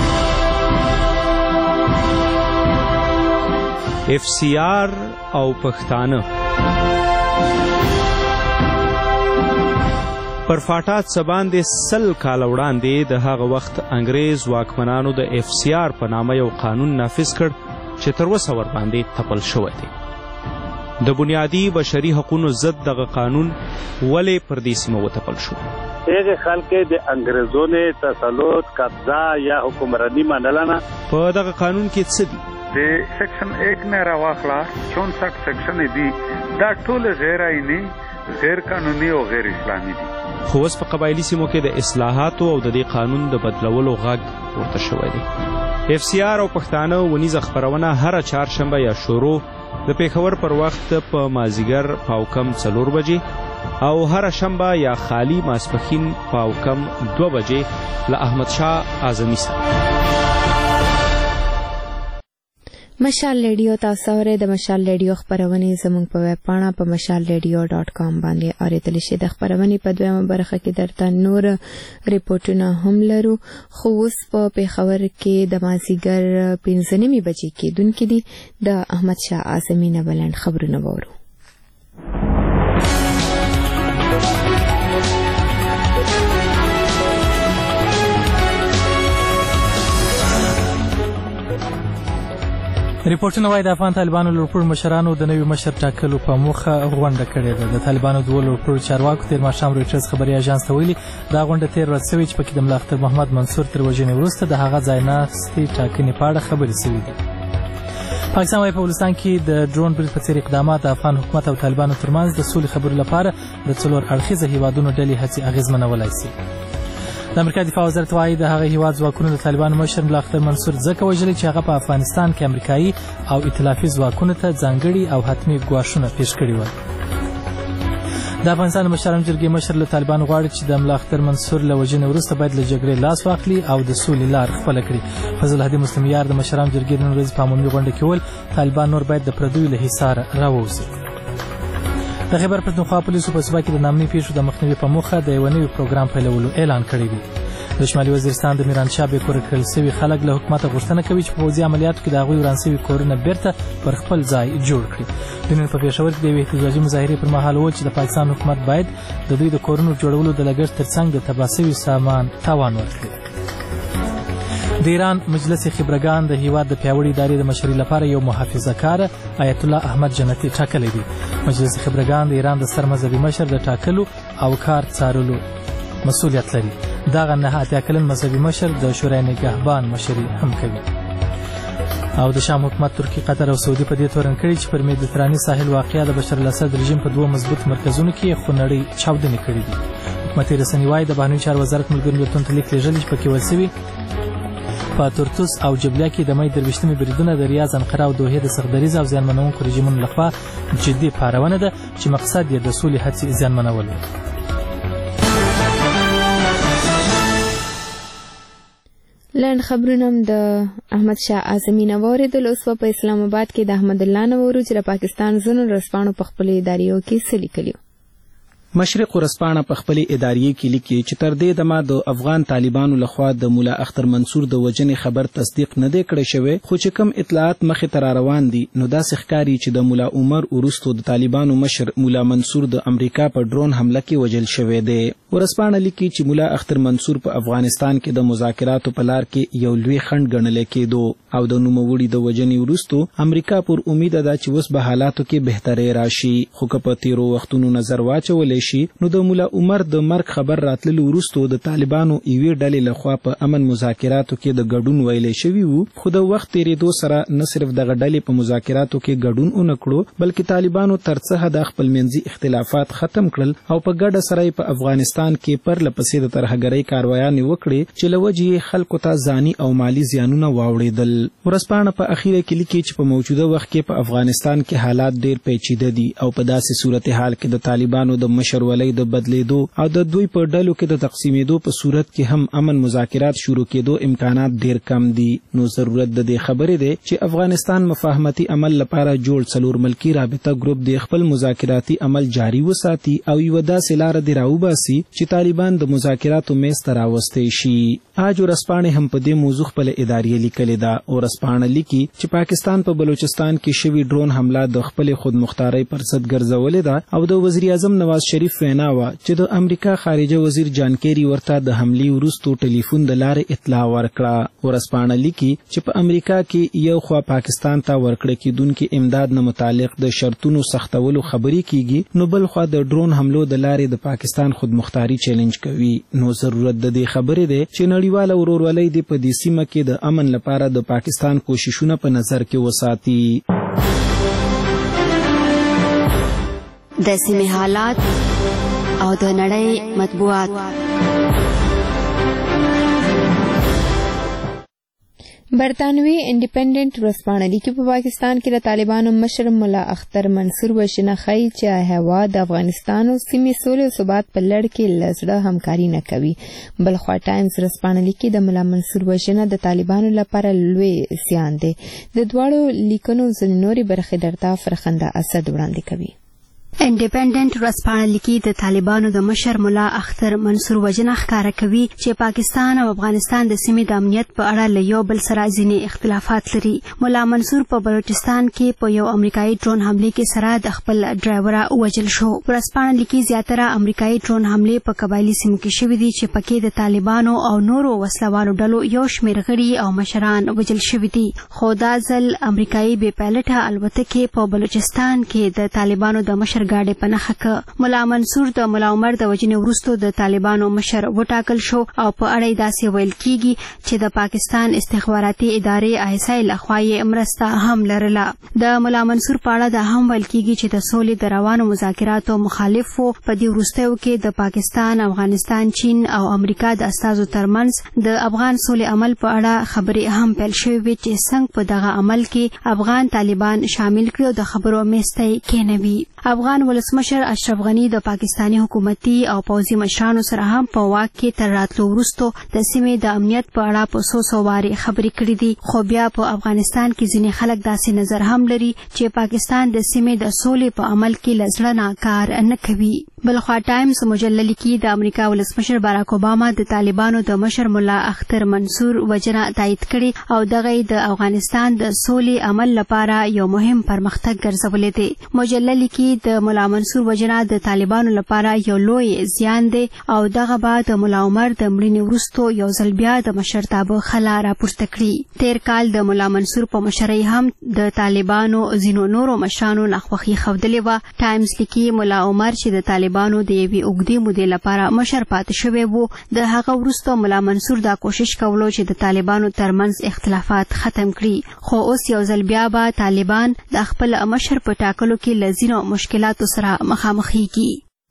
اف سی آر او پښتانه پر فاټات سباندې سل کال وړاندې د هغه وخت انګریز واکمنانو د اف سی آر په نامه یو قانون نافذ کړ چې تر اوسه ورباندې تپل شوی دی. د بنیادي بشري حقوقو ضد دغه قانون ولې پر دې سیمه وتپل شو؟ هغه خلک د انګریزونو تسلط، قبضه یا حکمرانی منله نه. په دغه قانون کې څه دي؟ د سیکشن ایک نه راواخلا چونسٹھ سیکشن دي دا ټول غیر آئینی، غیر قانوني او غیر اسلامي دي. خو اوس په قبایلي سیمو کې د اصلاحاتو او د دې قانون د بدلولو غږ پورته شوی دی. اف سی آر او پښتانه ونیزه خپرونه هره چهارشنبه یا شروع د پیښور پر وخت په مازیګر پاو کم څلور بجې او هر شنبه یا خالی ماسپښین پاو کم دوه بجې له احمد شاه اعظمي سره. مشال ریډیو تاسو اورئ. د مشال ریډیو خپرونې زموږ په ویب پاڼه په مشال ریډیو ډاټ کام باندې اورېدلی شئ. د خپرونې په دویمه برخه کې درته نور ریپورټونه هم لرو، خو اوس په پېښور کې د مازدیګر پنځه نیمې بجې کېدونکي دي. د احمد شاه اعظمي نه بلند خبرونه وورو. ریپورټونه وايي د افغان طالبانو لوړپوړو مشرانو د نوي مشر ټاکلو په موخه غونډه کړې ده. د طالبانو دوه لوړپوړو چارواکو تېر ماښام رویټرز خبري اژانس ته ویلي دا غونډه تېر ورځ شوې چې پکې د ملا اختر محمد منصور تر وژنې وروسته د هغه ځایناستې ټاکنې په اړه خبرې شوې دي. پاکستان وايي په بلوچستان کې د ډرون برید په څېر اقدامات د افغان حکومت او طالبانو ترمنځ د سولې خبرو لپاره د څلور اړخیزه هیوادونو ډلې هڅې اغېزمنولای شي. د امریکا دفاع وزارت وايي د هغه هیواد ځواکونو د طالبانو مشر ملا اختر منصور ځکه وژلی چې هغه په افغانستان کې امریکایي او ائتلافي ځواکونو ته ځانګړي او حتمي ګواښونه پیش کړي ول. د افغانستان د مشرانو جرګې مشر له طالبانو غواړي چې د ملا اختر منصور له وژنې وروسته باید له جګړې لاس واخلي او د سولې لار خپله کړي. فضل الهدي مسلم یار د مشرانو جرګې نن ورځ په عمومي غونډه کې وویل طالبان نور باید د پردیو له حصاره راووځي. د خیبر پښتونخوا پولیسو په صوبه کې د نامني پیښو د مخنیوي په موخه د یوه نوي پروګرام پیلولو اعلان کړی دی. د شمالي وزیرستان د میرانشاه بې کوره کړل سوي خلک له حکومته غوښتنه کوي چې په پوځي عملیاتو کې د هغوی وران سوي کورونه بیرته پر خپل ځای جوړ کړي. د نن په پېښور کې د یوې احتجاجي مظاهرې پر مهال وویل چې د پاکستان حکومت باید د دوی د کورونو جوړولو د لګښت ترڅنګ د تباه سوي سامان تاوان ورکړي. د ایران مجلس خبرګان د هیواد د پیاوړي ادارې د مشرۍ لپاره یو محافظه کاره آیت الله احمد جنتی ټاکلی دی. مجلس خبرګان د ایران د سر مذهبي مشر د ټاکلو او کار څارلو مسؤلیت لري. دغه نه اتیا کلن مذهبي مشر د شورای نگهبان مشري هم کوي. او د شام حکومت ترکی، قطر او سعودي په دې تورن کړي چې پر مدیتراني ساحل واقع د بشر الاسد رژیم په دوه مضبوط مرکزونو کې خونړۍ چاودنې کړې دي. حکومتي رسنۍ وايي د بهرنیو چارو وزارت ملګرو ملتونو ته لیک لېږلی چې پکې ویل سوي په تورتوس او جبلیه کې د مۍ درویشتمې بریدونه د ریاض، انقره او دوحې د سختدریځ او زیانمنونکو رژیمونو لخوا جدي پارونه ده چې مقصد یې د سولې هڅې زیانمنول و. لنډ خبرونه هم د احمد شاه اعظمي نه واورېدل. اوس په اسلام آباد کې د احمد الله نه وورو چې د پاکستان ځینو ورځپاڼو په خپلو اداریو کې څه لیکلي. مشرق ورځپاڼه په خپلې اداریې کې لیکي چې تر دې دمه د افغان طالبانو لخوا د مولا اختر منصور د وژنې خبر تصدیق نه دی کړی شوی، خو چې کوم اطلاعات مخې ته را روان دي نو داسې ښکاري چې د مولا عمر وروستو د طالبانو مشر مولا منصور د امریکا په ډرون حمله کې وژل شوی دی. ورځپاڼه لیکي چې مولا اختر منصور په افغانستان کې د مذاکراتو په لار کې یو لوی خنډ ګڼل کېدو او د نوموړي د وژنې وروستو امریکا پر امید ده چې اوس به حالاتو کې بهتري راشي، خو که په تیرو وختونو نظر واچولی شي نو د مولا عمر د مرګ خبر راتللو وروستو د طالبانو یوې ډلې لخوا په امن مذاکراتو کې د ګډون ویلی شوي وو، خو د وخت تېرېدو سره نه صرف دغه ډلې په مذاکراتو کې ګډون ونه کړو بلکې طالبانو تر څه حده خپلمنځي اختلافات ختم کړل او په ګډه سره په افغانستان کې پرله پسې د ترهګرۍ کاروایانې وکړې چې له وجې یې خلکو ته ځاني او مالي زیانونه واوړېدل. ورځپاڼه په اخیره کې لیکي چې په موجوده وخت کې په افغانستان کې حالات ډېر پیچیده دي او په داسې صورتحال کې د طالبانو د مشر ولی د بدلیدو او د دوی په ډلو کې د تقسیمېدو په صورت کې هم امن مذاکرات شروع کېدو امکانات ډېر کم دي. نو ضرورت د دې خبرې دی چې افغانستان مفاهمتي عمل لپاره جوړ څلور ملکي رابطه ګروپ د خپل مذاکراتي عمل جاري وساتي او یوه داسې لاره دې راوباسي چې طالبان د مذاکراتو میز ته راوستی شي. آج ورځپاڼې هم په دې موضوع خپله اداریه لیکلې ده. ورځپاڼه لیکي چې پاکستان په بلوچستان کې شوي ډرون حمله د خپلې خودمختارۍ پر ضد ګرځولې ده او د وزیر اعظم نواز شریف وینا وه چې د امریکا خارجه وزیر جان کیری ورته د حملې وروستو ټلیفون د لارې اطلاع ورکړه. ورځپاڼه لیکي چې په امریکا کې یو خوا پاکستان ته ورکړه کېدونکي امداد نه متعلق د شرطونو سختولو خبرې کیږي نو بل خوا د ډرون حملو د لارې د پاکستان خودمختاري چیلنج کوي. نو ضرورت د دې خبرې دی چې نړیواله ورورولۍ دې په دې سیمه کې د امن لپاره د پاکستان کوششونه په نظر کې وساتي. د سیمې حالات او د نړۍ مطبوعات. برطانوي انډیپندنت ورځپاڼه لیکي په پاکستان کې د طالبانو مشر ملا اختر منصور وژنه ښیي چې هیواد د افغانستان او سیمې سولې او ثبات په لړ کې له زړه همکاري نه کوي. بلخوا ټایمز ورځپاڼه لیکي د ملا منصور وژنه د طالبانو لپاره لوی زیان دی. د دواړو لیکنو ځینې نورې برخې درته فرخنده اسد وړاندې کوي. انډیپندنت ورځپاڼه لیکي د طالبانو د مشر ملا اختر منصور وژنه ښکاره کوي چې پاکستان او افغانستان د سیمې د امنیت په اړه له یو بل سره ځینې اختلافات لري. ملا منصور په بلوچستان کې په یو امریکایي ډرون حملې کې سره د خپل ډرایور وژل شو. ورځپاڼه لیکي زیاتره امریکایي ډرون حملې په قبایلي سیمو کې شوې دي چې پکې د طالبانو او نورو وسلوالو ډلو یو شمېر غړي او مشران وژل شوي دي. خو دا ځل امریکایي بې پایلټه الوتکې په بلوچستان کې د طالبانو د مشر ګاډي په نښه کړه. ملا منصور د ملا عمر د وژنې وروسته د طالبانو مشر وټاکل شو او په اړه یې داسې ویل کیږي چې د پاکستان استخباراتي ادارې آی اس آی لخوا یې مرسته هم لرله. د ملا منصور په اړه دا هم ویل کیږي چې د سولې د روانو مذاکراتو مخالف و. په دې وروستیو کې د پاکستان، افغانستان، چین او امریکا د استازو ترمنځ د افغان سولې عمل په اړه خبرې هم پیل شوې وې چې څنګه په دغه عمل کې افغان طالبان شامل کړي او د خبرو میز ته یې کېنوي. افغان ولسمشر اشرف غنی د پاکستاني حکومتي او پوځي مشرانو سره هم په واک کې تر راتلو وروسته د سیمې د امنیت په اړه په څو څو وارې خبرې کړې دي. خو بیا په افغانستان کې ځینې خلک داسې نظر هم لري چې پاکستان د سیمې د سولې په عمل کې له زړه نه کار نه کوي. بلخوا ټایمز مجله لیکي د امریکا ولسمشر باراک اوباما د طالبانو د مشر ملا اختر منصور وژنه تایید کړې او دغه یې د افغانستان د سولې عمل لپاره یو مهم پرمختګ ګرځولی دی. مجله لیکي د ملا منصور وژنه د طالبانو لپاره یو لوی زیان دی او دغه به د ملا عمر د مړینې وروسته یو ځل بیا د مشرتابه خلا راپورته کړي. تیر کال د ملا منصور په مشرۍ هم د طالبانو ځینو نورو مشرانو ناخوښي ښودلې وه. ټایمز لیکي ملا عمر چې د طالبانو د یوې اوږدې مودې لپاره مشر پاتې شوی و، د هغه وروسته ملا منصور دا کوشش کولو چې د طالبانو ترمنځ اختلافات ختم کړي. خو اوس یو ځل بیا به طالبان د خپل مشر په ټاکلو کې له ځینو مشکلاتو سره مخامخېږي.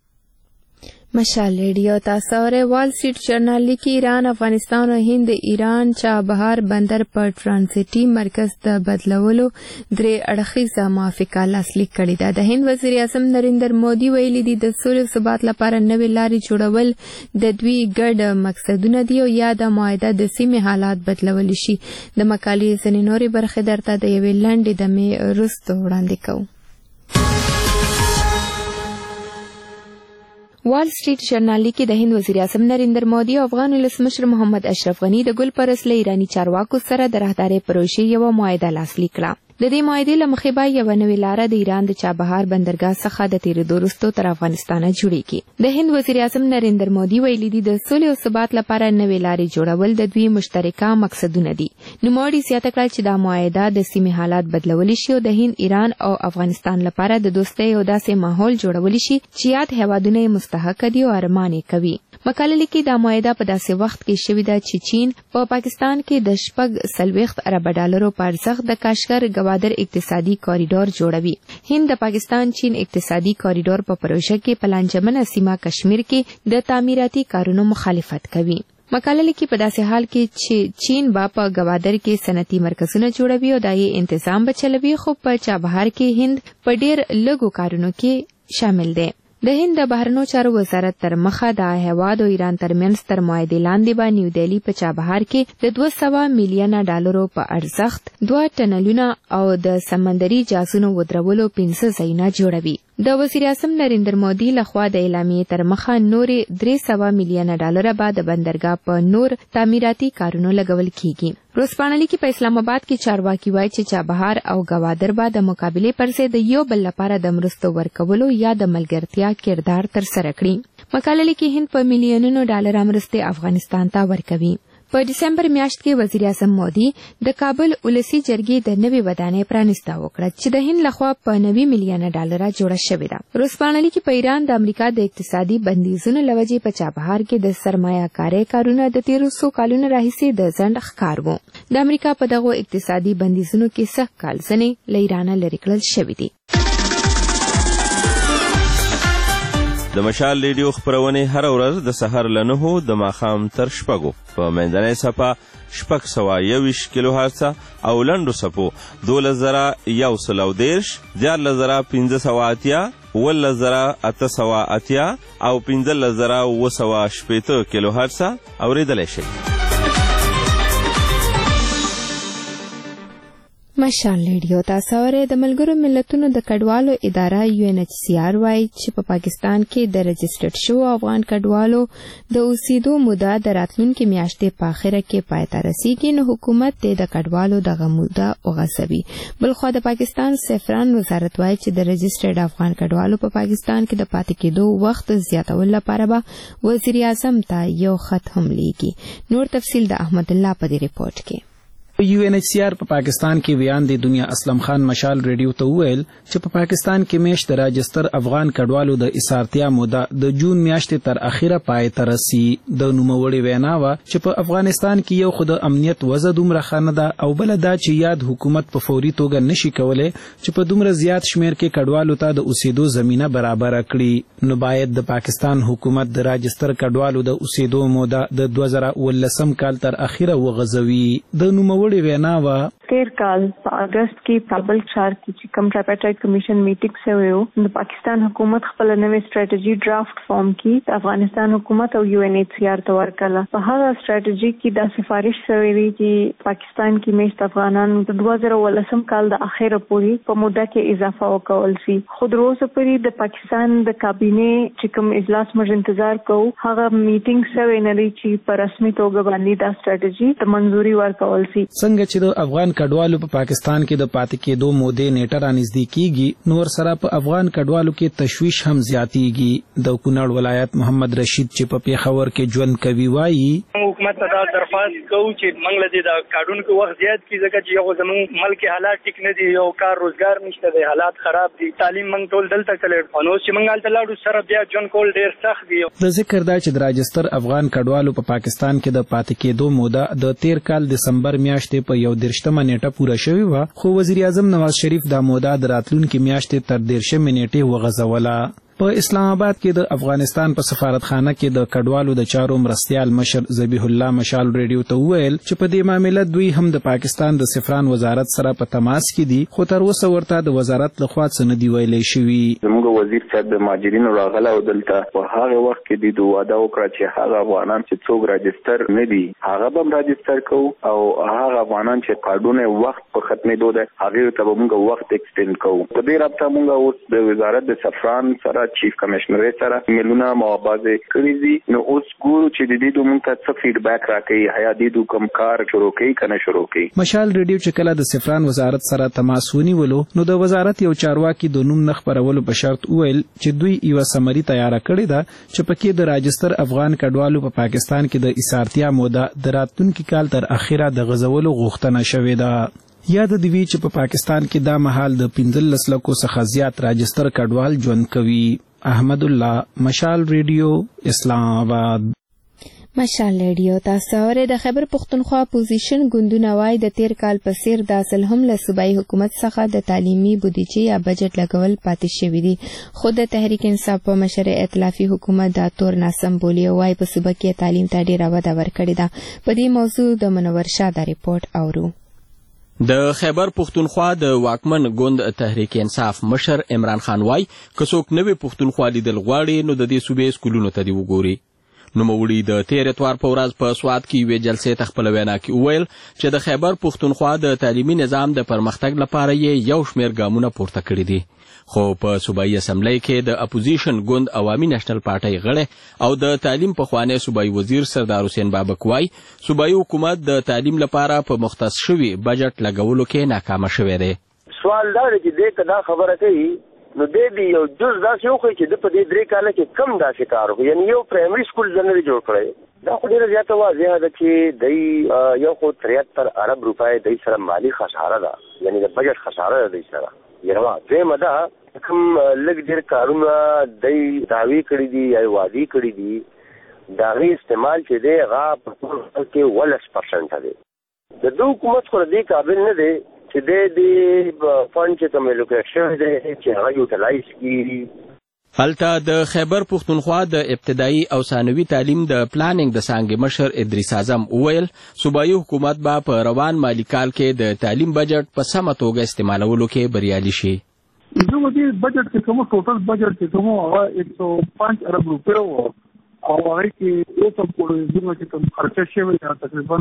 مشال ریډیو تاسو اورئ. وال سټریټ جرنال لیکي ایران، افغانستان او هند د ایران چابهار بندر په ټرانزیټي مرکز د بدلولو درې اړخیزه موافقه لاسلیک کړې ده. د هند وزیر اعظم نریندر مودي ویلي دي د سولې او ثبات لپاره نوې لارې جوړول د دوی ګډ مقصدونه دي او یا د معاهده د سیمې حالات بدلولی شي. د مقالې ځینې نورې برخې درته د یوې لنډې دمې وروسته وړاندې کوو. وال سټریټ جرنال لیکي د هند وزیر اعظم نریندر مودي او افغان ولسمشر محمد اشرف غني د ګل پرس له ایرانی چارواکو سره د راهدارۍ پروژې یوه معاهده لاسلیک کړه. د دې معاهدې له مخې به یوه نوې لاره د ایران د چابهار بندرګاه څخه د تېرېدو وروسته تر افغانستانه جوړېږي. د هند وزیر اعظم نریندر مودي ویلي دي د سولې او ثبات لپاره نوې لارې جوړول د دوی مشترکه مقصدونه دي. نوموړي زیاته کړه چې دا معاهده د سیمې حالات بدلولی شي او د هند، ایران او افغانستان لپاره د دوستۍ او داسې ماحول جوړولی شي چې یاد هیوادونه یې مستحق دي او ارمان یې کوي. مقاله لیکي دا معاهده په داسې وخت کې شوې ده چې چین په پا پاکستان کې د شپږ څلوېښت اربه ډالرو په ارزښت د کاشغر ګوادر اقتصادي کاریډور جوړوي. هند د پاکستان چین اقتصادي کاریډور په پروژه کې په لانجمنه سیمه کشمیر کې د تعمیراتي کارونو مخالفت کوي. مقاله لیکي په داسې حال کې چې چین با په ګوادر کې صنعتي مرکزونه جوړوي او دا یې انتظام به چلوي، خو په چابهار کې هند په ډېر لږو کارونو کې شامل دی. د هند د بهرنیو چارو وزارت تر مخه د هیواد او ایران ترمنځ تر معاهدې لاندې به نیو دهلي په چابهار کې د دوه سوه میلیونه ډالرو په ارزښت دوه ټنلونه او د سمندري جهازونو ودرولو پنځه ځایونه جوړوي. د وزیر اعظم نریندر مودي لخوا د اعلامیې تر مخه نورې درې سوه میلیونه ډالره به د بندرګاه په نور تعمیراتي کارونو لګول کیږي. ورځپاڼه لیکي په اسلام آباد کې چارواکي وایي چې چابهار او ګوادر به د مقابلې پر ځای د یو بل لپاره د مرستو ورکولو یا د ملګرتیا کردار ترسره کړي. مقاله لیکي هند په میلیونونو ډالره مرستې افغانستان ته ورکوي. په دسمبر میاشت کې وزیر اعظم مودي د کابل ولسی جرګې د نوې ودانۍ پرانیسته وکړه چې د هند لخوا په نوي میلیونه ډالره جوړه شوې ده. ورځپاڼه لیکي په ایران د امریکا د اقتصادي بندیزونو له وجې په چابهار کې د سرمایه کارۍ کارونه د تیرو څو کلونو راهیسې د ځنډ ښکار وو. د امریکا په دغو اقتصادي بندیزونو کې سږ کال ځینې له ایرانه لرې کړل شوي دي. د مشال ریډیو خپرونې هره ورځ د سهار له نهو د ماښام تر شپږو په منځنۍ څپه شپږ سوه یوویشت کیلو هرڅه او لنډو څپو دولس زره یو سل او دېرش دیارلس زره پنځه سوه اتیا اوولس زره اته سوه اتیا او پنځلس زره اوه سوه شپېته کیلو هرڅه اورېدلی شئ. مشال ریډیو تاسو اورئ. د ملګرو ملتونو د کډوالو اداره یو ان ایچ سی آر وایي چې په پا پاکستان کې د رجسټرډ شوو افغان کډوالو د اوسېدو موده د راتلونکي میاشتې په اخره کې پای ته رسیږي، نو حکومت د کډوالو دغه موده وغځوي. بلخوا د پاکستان سفران وزارت وایي چې د رجسټرډ افغان کډوالو په پا پاکستان کې د پاتې کېدو وخت زیاتولو لپاره به وزیر اعظم ته یو خط هم لیږي. نور تفصیل د احمد الله په دې ریپورت کې. یو ان ایچ سی آر په پاکستان کې ویان دی دنیا اسلم خان مشال ریډیو ته وویل چې په پاکستان کې میاشت د راجستر افغان کډوالو د اسارتیا موده د جون میاشتې تر اخیره پای ته رسي. د نوموړي وینا وه چې په افغانستان کې یو خو د امنیت وضع دومره ښه نه ده او بله دا چې یاد حکومت په فوري توګه نشي کولی چې په دومره زیات شمیر کې کډوالو ته د اوسېدو زمینه برابره کړي، نو باید د پاکستان حکومت د راجستر کډوالو د اوسېدو موده د دوه زره اوولسم کال تر اخیره وغځوي. د نوموړي وینا وا تیر کال په اگست کې کابل ښار کې چې کوم ټرایپاټایټ کمیشن میټینګ شوی و، د پاکستان حکومت خپل نوې سټریټجی ډرافټ فارم کې د افغانستان حکومت او یو ان ایچ سی آر ته ورکړه. په هغه سټریټجی کې دا سفارش شوی دی چې پاکستان کې میشت افغانان د دوه زره اوولسم کال د اخره پورې په موده کې اضافه وکول شي. خو تر اوسه پورې د پاکستان د کابینه چې کوم اجلاس موږ انتظار کوو هغه میټینګ شوی نه دی چې په رسمي توګه باندې دا سټریټجی ته منځوري ورکول شي. څنګه چې د افغان کډوالو په پاکستان کې د پاتې کېدو مودې نیټه رانږدې کیږي، نو ورسره په افغان کډوالو کې تشویش هم زیاتیږي. د کونړ ولایت محمد رشید چې په پیښور کې ژوند کوي وایي حکومت ته دا درخواست کوو چې موږ له دې د کارونکو وخت زیات کړي، ځکه چې یو زموږ ملک حالات ټیک نه دي، یو کار روزګار نشته دی، حالات خراب دي، تعلیم موږ ټول دلته کړی نو چې موږ هلته لاړو سره بیا ژوند کول ډېر سخت دی. د ذکر دا چې د راجستر افغان کډوالو په پاکستان کې د پاتې کېدو موده د تیر کال دسمبر میاشتې په یو دېرشتمه نیټه پوره شوې وه، خو وزیر اعظم نواز شریف دا موده د راتلونکي میاشتې تر دېرشمې نیټې وغځوله. په اسلام آباد کې د افغانستان په سفارتخانه کې د کډوالو د چارو مرستیال مشر ذبیح الله مشال ریډیو ته وویل چې په دې معاملې دوی هم د پاکستان د سفران وزارت سره په تماس کې دي، خو تر اوسه ورته د وزارت لخوا څه نه دي ویلی شوي. زموږ وزیر صاحب د مهاجرینو راغله او دلته په هغه وخت کې د واده وکړه چې هغه افغانان چې څوک راجستر نه دي هغه به هم راجستر کوو او هغه افغانان چې کارډونه وخت په ختمېدو ده هغې ته به موږ وخت ایکسټینډ کوو. په دې رابطه موږ اوس د وزارت د سفران سره چیف کمشنر سره میلونه موابازه کړی دي، نو اوس ګورو چې د دې دومره څه فیډبیک راکړي، حیا دې دو کم کار شروع کوي کنه شروع کوي. مشال ریډیو چې کله د سفران وزارت سره تماس ونیولو، نو د وزارت یو چارواکي د نوم نه خپرولو په شرط وویل چې دوی یو سمري تیاره کړې ده چې پکې د راجستر افغان کډوالو په پا پاکستان کې د اسارتیا موده د راتلونکي کال تر اخره د غځولو غوښتنه شوې ده. یاد دی وی چې په پاکستان کې دا مهال د پنځلس لکو څخه زیات راجستر کډوال ژوند کوي. احمد الله، مشال ریډیو، اسلام آباد. مشال ریډیو تاسو اورئ. د خیبر پختونخوا اپوزیشن ګوندونه وایي د تیر کال په څیر د اصل هم له صوبایي حکومت څخه د تعلیمي بودیجې یا بجټ لګول پاتې شوي دي، خو د تحریک انصاف په مشر ائتلافي حکومت دا تور ناسم بولي او وایي په صوبه کې تعلیم ته ډېره وده ورکړې ده. په دې موضوع د منور شاه دا ریپورټ اورو. د خیبر پختونخوا د واکمن ګوند تحریک انصاف مشر عمران خان وای که څوک نوې پختونخوا لیدل غواړي نو د دې صوبې سکولونو ته دې وګوري. نوموړي د تېر اتوار په ورځ په سوات کې یوې جلسې ته خپله وینا کې وویل چې د خیبر پختونخوا د تعلیمي نظام د پرمختګ لپاره یې یو شمېر ګامونه پورته کړي دي، خو په صوبایي اسمبلی کې د اپوزیشن ګوند عوامي نېشنل پارټۍ غړی او د تعلیم پخوانی صوبایي وزیر سردار حسین بابک وای صوبایي حکومت د تعلیم لپاره په مختص شوي بجټ لګولو کې ناکامه شوی دی. سوال دا دی چې دې که دا خبره کوي نو دې دې یو جز داسې وښیي چې د په دې درې کاله کې کم داسې کار وکړي، یعنی یو پرایمري سکول زه نه دی جوړ کړی. دا خو ډېره زیاته واضحه ده چې دی یو خو تریاتر ارب روپۍ دی سره مالي خساره ده، یعنی د بجټ خساره ده دی سره. یوه دویمه ده کوم لږ ډېر کارونه دی دعوې کړي دي یا وعدې کړي دي د هغې استعمال چې دی هغه په ټول خلک کې اوولس پرسنټه دی. د ده حکومت خو د دې قابل نه دی چې د دې فنډ چې کوم الوکیټ شوی دی چې هغه یوټیلایز کړي. هلته د خیبر پښتونخوا د ابتدایي او ثانوي تعلیم د پلانینګ د څانګې مشر ادریس اعظم وویل صوبایي حکومت به په روان مالي کال کې د تعلیم بجټ په سمه توګه استعمالولو کې بریالي شي. زموږ د بجټ کې کوم ټوټل بجټ کې کوم هغه ایک سو پنځه ارب روپۍ وو او هغه کې یو څه پورې زموږ چې کوم خرچه شوی دی تقریبا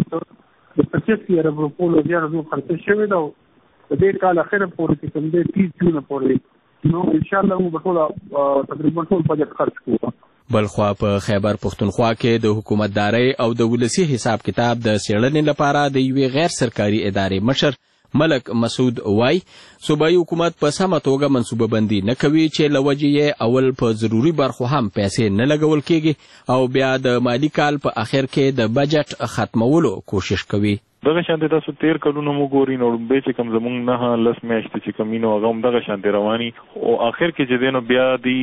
د پچیس ارب روپۍ له زیات زموږ خرچه شوی دی په دې کال اخر پورې کې کوم د تیس جون پورې نو ان شاء الله موږ ټول تقریبا ټول بجټ خرچ کوو. بلخوا په خیبر پښتونخوا کې د حکومتدارۍ او د ولسی حساب کتاب د څېړنې لپاره د یوې غیر سرکاري ادارې مشر ملک مسعود وای صوبایي حکومت په سمه توګه منصوبه بندي نه کوي چې له وجې یې اول په ضروري برخو هم پیسې نه لګول کېږي او بیا د مالي کال په اخر کې د بجټ ختمولو کوشش کوي. دغه شانتي تاسو تیر کلونه مو ګوري نو به چې کم زمونږ نه لس میاشتې چې کمینو هغه هم دغه شانتي رواني او اخر کې چې دینو بیا دی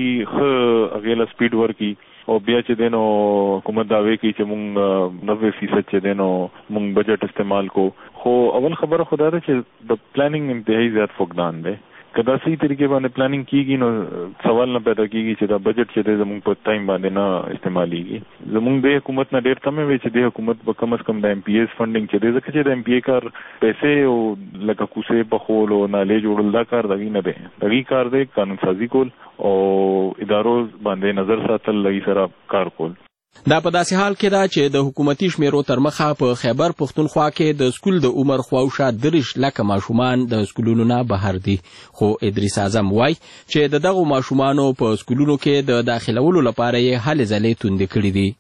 ښه هغې له سپیډ ورکي او بیا چې دینو حکومت دعوی کوي چې مونږ نوے فیصد چې دینو مونږ بجټ استعمال کو خو اول خبره خدا ده چې د پلانینګ انتهایی زیات فقدان دی. که دا صحیح طریقې باندې پلانینګ کیږي نو سوال نه پیدا کیږي چې دا بجټ چې دی زمونږ په ټایم باندې نه استعمالیږي. زمونږ د حکومت نه ډېر تمه وي چې د حکومت به کم از کم د ایم پی ایس فنډینګ چې دی ځکه چې د ایم پی ای کار پیسې او لکه کوڅې پخول او نالې جوړول دا کار دغې نه دی. دغې کار دی قانون سازي کول او ادارو باندې نظر ساتل لږ سره کار کول. دا په داسې حال کې ده چې د حکومتي شمیرو تر مخه په خیبر پښتونخوا کې د سکول د عمر خواوشا دېرش لکه ماشومان د سکولونو نه بهر دي خو ادریس اعظم وای چې د دغو ماشومانو په سکولونو کې د داخلولو لپاره یې هلې ځلې توندې کړي دي.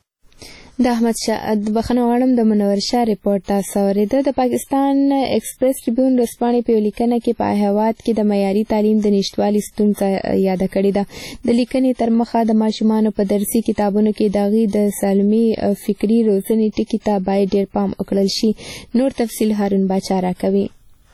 د احمد شاه بخښنه غواړم د منور شاه ریپورت تاسو اورېده. د پاکستان ایکسپریس ټریبیون ورځپاڼې په لیکنه کې په هیواد کې د معیاري تعلیم د نشټوالي ستونزه یاده کړې ده. د لیکنې تر مخه د ماشومانو په درسي کتابونو کې د هغوی د سالمي فکري روزنې ټکي ته باید ډېر پام وکړل شي. نور تفصیل هارون باچا راکوي.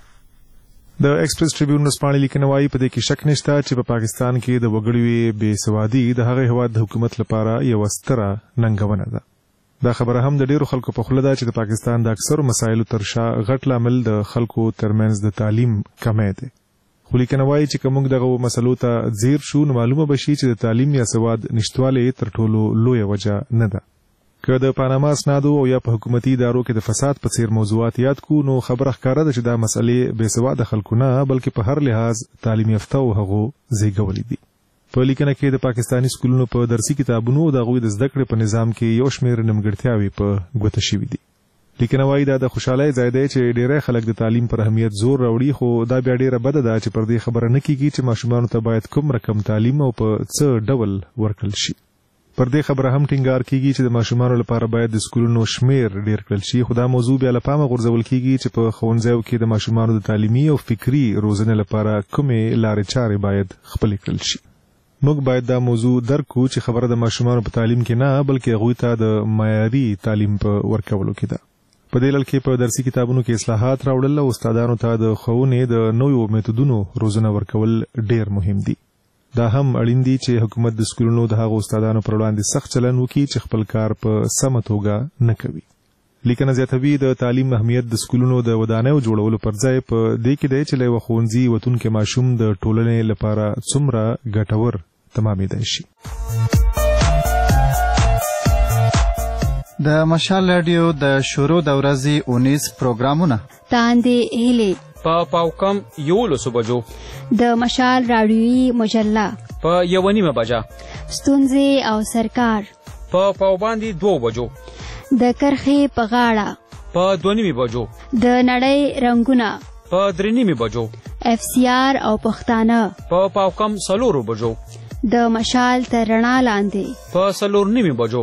د ایکسپریس ټریبیون ورځپاڼې لیکنه وایي په دې کې شک نشته چې په پاکستان کې د وګړو بې سوادي د هغه هیواد د حکومت لپاره یوه ستره ننګونه ده. دا خبره هم د ډیرو خلکو په خوله ده چې د پاکستان د اکثرو مسایلو تر شا غټ لامل د خلکو ترمنځ د تعلیم کمی دی. خو لیکنه وایي چې که موږ دغه مسلو ته ځیر شو نو معلومه به شي چې د تعلیم یا سواد نشتوالی تر ټولو لویه وجه نه ده. که د پاناما اسنادو او یا په حکومتي ادارو کې د فساد په څیر موضوعات یاد کو نو خبره ښکاره ده چې دا مسئلې بې سواده خلکو نه بلکې په هر لحاظ تعلیم یافته او هغو زیږولي دي. په لیکنه کې د پاکستاني سکولونو په درسي کتابونو او د هغوی د زده کړې په نظام کې یو شمېر نیمګړتیاوې په ګوته شوي دي. لیکنه وایي دا د خوشحالۍ ځای دی چې ډېری خلک د تعلیم پر اهمیت زور راوړي خو دا بیا ډېره بده ده چې پر دې خبره نه کیږي چې ماشومانو ته باید کوم رقم تعلیم او په څه ډول ورکړل شي. پر دې خبره هم ټینګار کیږي چې د ماشومانو لپاره باید د سکولونو شمېر ډېر کړل شي خو دا موضوع بیا له پامه غورځول کیږي چې په ښوونځیو کې د ماشومانو د تعلیمي او فکري روزنې لپاره کومې لارې چارې باید خپلې کړل شي. موږ باید دا موضوع درک کړو چې خبره د ماشومانو په تعلیم کې نه بلکې هغوی ته د معیاري تعلیم په ورکولو کې ده. په دې لړ کې په درسي کتابونو کې اصلاحات راوړل او استادانو ته د ښوونې د نویو میتودونو روزنه ورکول ډېر مهم دي. دا هم اړین دي چې حکومت د سکولونو د هغو استادانو پر وړاندې سخت چلند وکړي چې خپل کار په سمه توګه نه کوي. لیکنه زیاتوي د تعلیم اهمیت د سکولونو د ودانیو جوړولو پر ځای په دې کې دی چې له یوه ښوونځي وتونکی ماشوم د ټولنې لپاره څومره ګټور تمامېدای شي. د مشال رادیو د شروع د ورځې اونیز پروګرامونه تاندې هیلې په پاوکم یولسو بجو د مشال رادیوي مجله په یوه نیمه بجه ستونزې او سرکار په پاوباندې دوو بجو د کرخې په غاړه په دوه نیمې بجو د نړۍ رنګونه په درې نیمې بجو اف سی آر او پښتانه په پاوکم څلورو بجو د مشال تر رڼا لاندې په څلور نیمې بجو.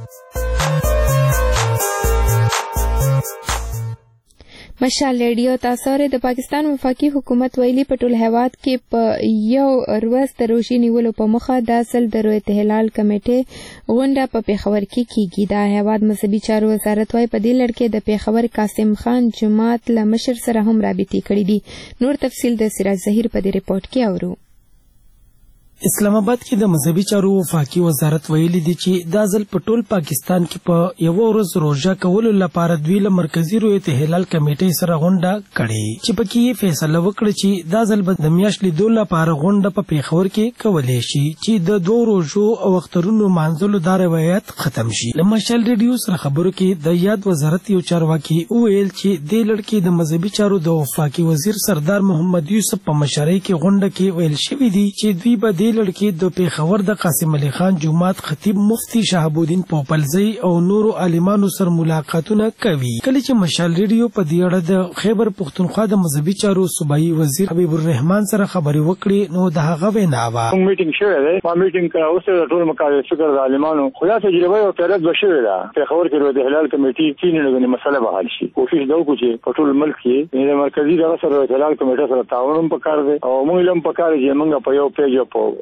مشال ریډیو تاسو د پاکستان وفاقي حکومت ویلي په ټول هیواد کې په یو ورځ د روژې نیولو په مخه د اصل د رویت هلال کمیټې غونډه په پیښور کې کیږي. د هیواد مذهبي چارو وزارت وايي په دې لړ کې د پیښور قاسم خان جماعت له مشر سره هم رابطې کړې دي. نور تفصیل د سراج ظهیر په دې ریپورت کې اورو. اسلام آباد کې د مذهبي چارو وفاقي وزارت ویلي دی چې دا ځل په ټول پاکستان کې په یو ورځ روژه کولو لپاره دوی له مرکزی رویت هلال کمیټې سره غونډه کړې چې پکې یې فیصله وکړه چې دا ځل به د میاشت لیدو لپاره غونډه په پیښور کې کولی شي چې د دوه روژو او اخترونو مانځلو دا روایت ختم شي. له مشال ریډیو سره خبرو کې د یاد وزارت یو چارواکي وویل چې دې لړ د مذهبي چارو د وفاقي وزیر سردار محمد یوسف په مشرۍ کې غونډه کې ویل شوی دی چې دوی به لړکی د پیښور د قاسم علي خان جماعت خطیب مفتی شهاب الدین پوپلزی او نورو عالمانو سره ملاقاتونه کوي. کله چې مشال ریډیو په دې اړه د خیبر پښتونخوا د مذهبي چارو صوبایي وزیر حبیب الرحمن سره خبرې وکړې نو د هغه وینا وا میټینګ شوی دی ما میټینګ کا اوس د ټول مقاله فکر د عالمانو خدا تجربه او پیرت بشوي دا پیښور کې د هلال کمیټې کینې غوښنه مسله به حل شي. کوشش دا وکړو چې په ټول ملک کې د مرکزی دغه سره د هلال کمیټې سره تعاون وکړو او موږ هم پکاره چې موږ په یو پیج په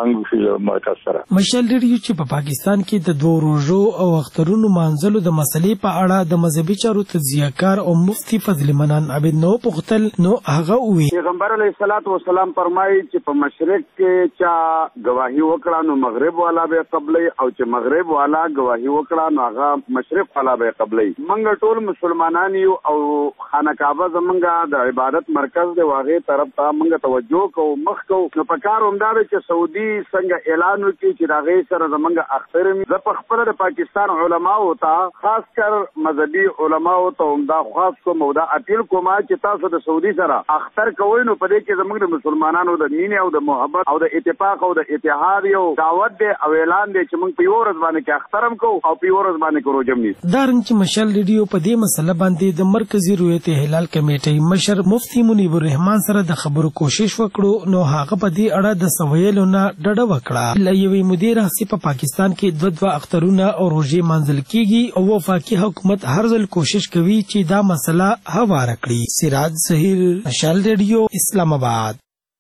مشال ریډیو چې په پاکستان کې د دوه روژو او اخترونو مانځلو د مسلې په اړه د مذهبي چارو تجزیه‌کار او مفتی فضل منان عبد نو پختل نو هغه وی پیغمبر علیه الصلاۃ والسلام فرمایي چې په مشرق کې چا گواہی وکړه نو مغرب والا به قبلې او چې مغرب والا گواہی وکړه نو هغه مشرق والا به قبلې. موږ ټول مسلمانان یو او خانه کعبه زمونږ د عبادت مرکز دی واغې طرف ته موږ توجه کوو مخ کوو نو په کار همدا چې سعودي څنګه اعلان وکړي چې دا غي سره زمونږ اختر زه په خپل د پاکستان علماو ته خاص کر مذهبي علماو ته همدا خاص کوم او دا اپیل کوم چې تاسو د سعودي سره اختر کوئ نو په دې کې زمونږ د مسلمانانو د مینې او د محبت او د اتفاق او د اتحاد یو دعوت دی او اعلان دی چې موږ په یو ورځ باندې کې اختر هم کوو او په یو ورځ باندې کې روژه هم نیسو. دا رنګ چې مشال ریډیو په دې مسله باندې د مرکزی رویت هلال کمیټې مشر مفتی منیب الرحمن سره د خبرو کوشش وکړو نو هغه په دې اړه د سویلو نه ډډه وکړه. لایوي مدیر راځي په پاکستان کې دوه دوه اخترونه او روژې مانځل کیږي او وفاقي حکومت هر ځل کوشش کوي چې دا مسله هواره کړي. سراج ظهیر مشال ریډیو اسلام آباد.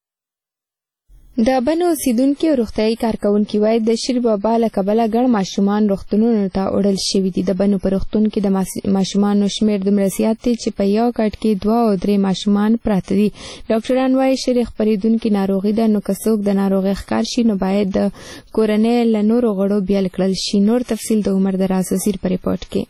د بنو اوسیدونکو روغتیايي کارکونکي وایي د شیر بابا له کبله ګڼ ماشومان روغتونونو ته وړل شوي دي. د بنو په روغتون کې د ماشومانو شمېر دومره زیات دی چې په یو کټ کې دوه او درې ماشومان پراته دي. ډاکټران وایي شیر خپرېدونکې ناروغي ده نو که څوک د ناروغۍ ښکار شي نو باید د کورنۍ له نورو غړو بیل کړل شي. نور تفصیل د عمر دراز وزیر په ریپورټ کې.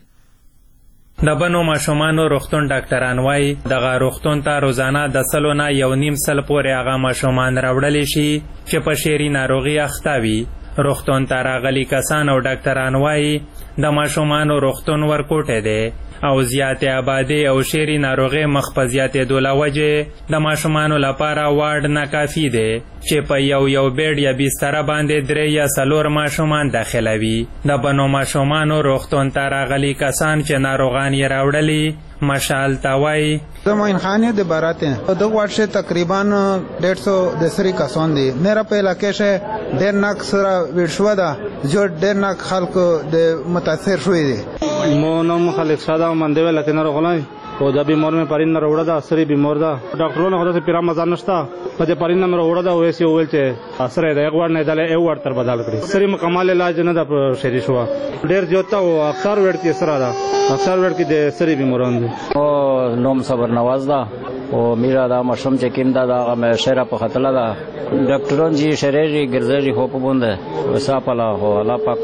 د بنو ماشومانو روغتون ډاکټران وایي دغه روغتون ته روزانه د سلو نه یو نیم سل پورې هغه ماشومان راوړلی شي چې په شیري ناروغي اخته وي. روغتون ته راغلي کسان او ډاکټران وایي د ماشومانو روغتون ورکوټی دی او زیاتې آبادي او شیري ناروغۍ مخ په زیاتېدو له وجې د ماشومانو لپاره واډ ناکافي دی چې په یو یو بیډ یا بستره باندې درې یا څلور ماشومان داخلوي. د بنو ماشومانو روغتون ته راغلي کسان چې ناروغان یې راوړلي مشال ته وایي तो मोइन खान है बारात हैं तो दो वाट से तकरीबन डेढ़ सौ दसरी का सोन दी मेरा पे इलाके से डेढ़ नाक सरा विश्वदा जो डेढ़ नाक खाल को दे मुतासर हुई थी मोनम खालिक सादा मंदेवे लेकिन रोगलाई او دا بیمار مې پرین نه وروړه دا سری بیمار دا ډاکټرونو خدای پیرا مزان نشتا په دې پرین نه وروړه دا وېسی ویل چې اثر دی یو ور نه دله یو ور تر بدل کړی سری مکمل علاج نه دا شری شو ډیر جوتا او اکثر ور کې سره دا اکثر ور کې د سری بیماران دي او نوم صبر نواز دا او میرا دا مشم چې کیم دا دا مې شهره په خطر دا ډاکټرون جی شریری ګرځي خو په بونده وساپلا هو الله پاک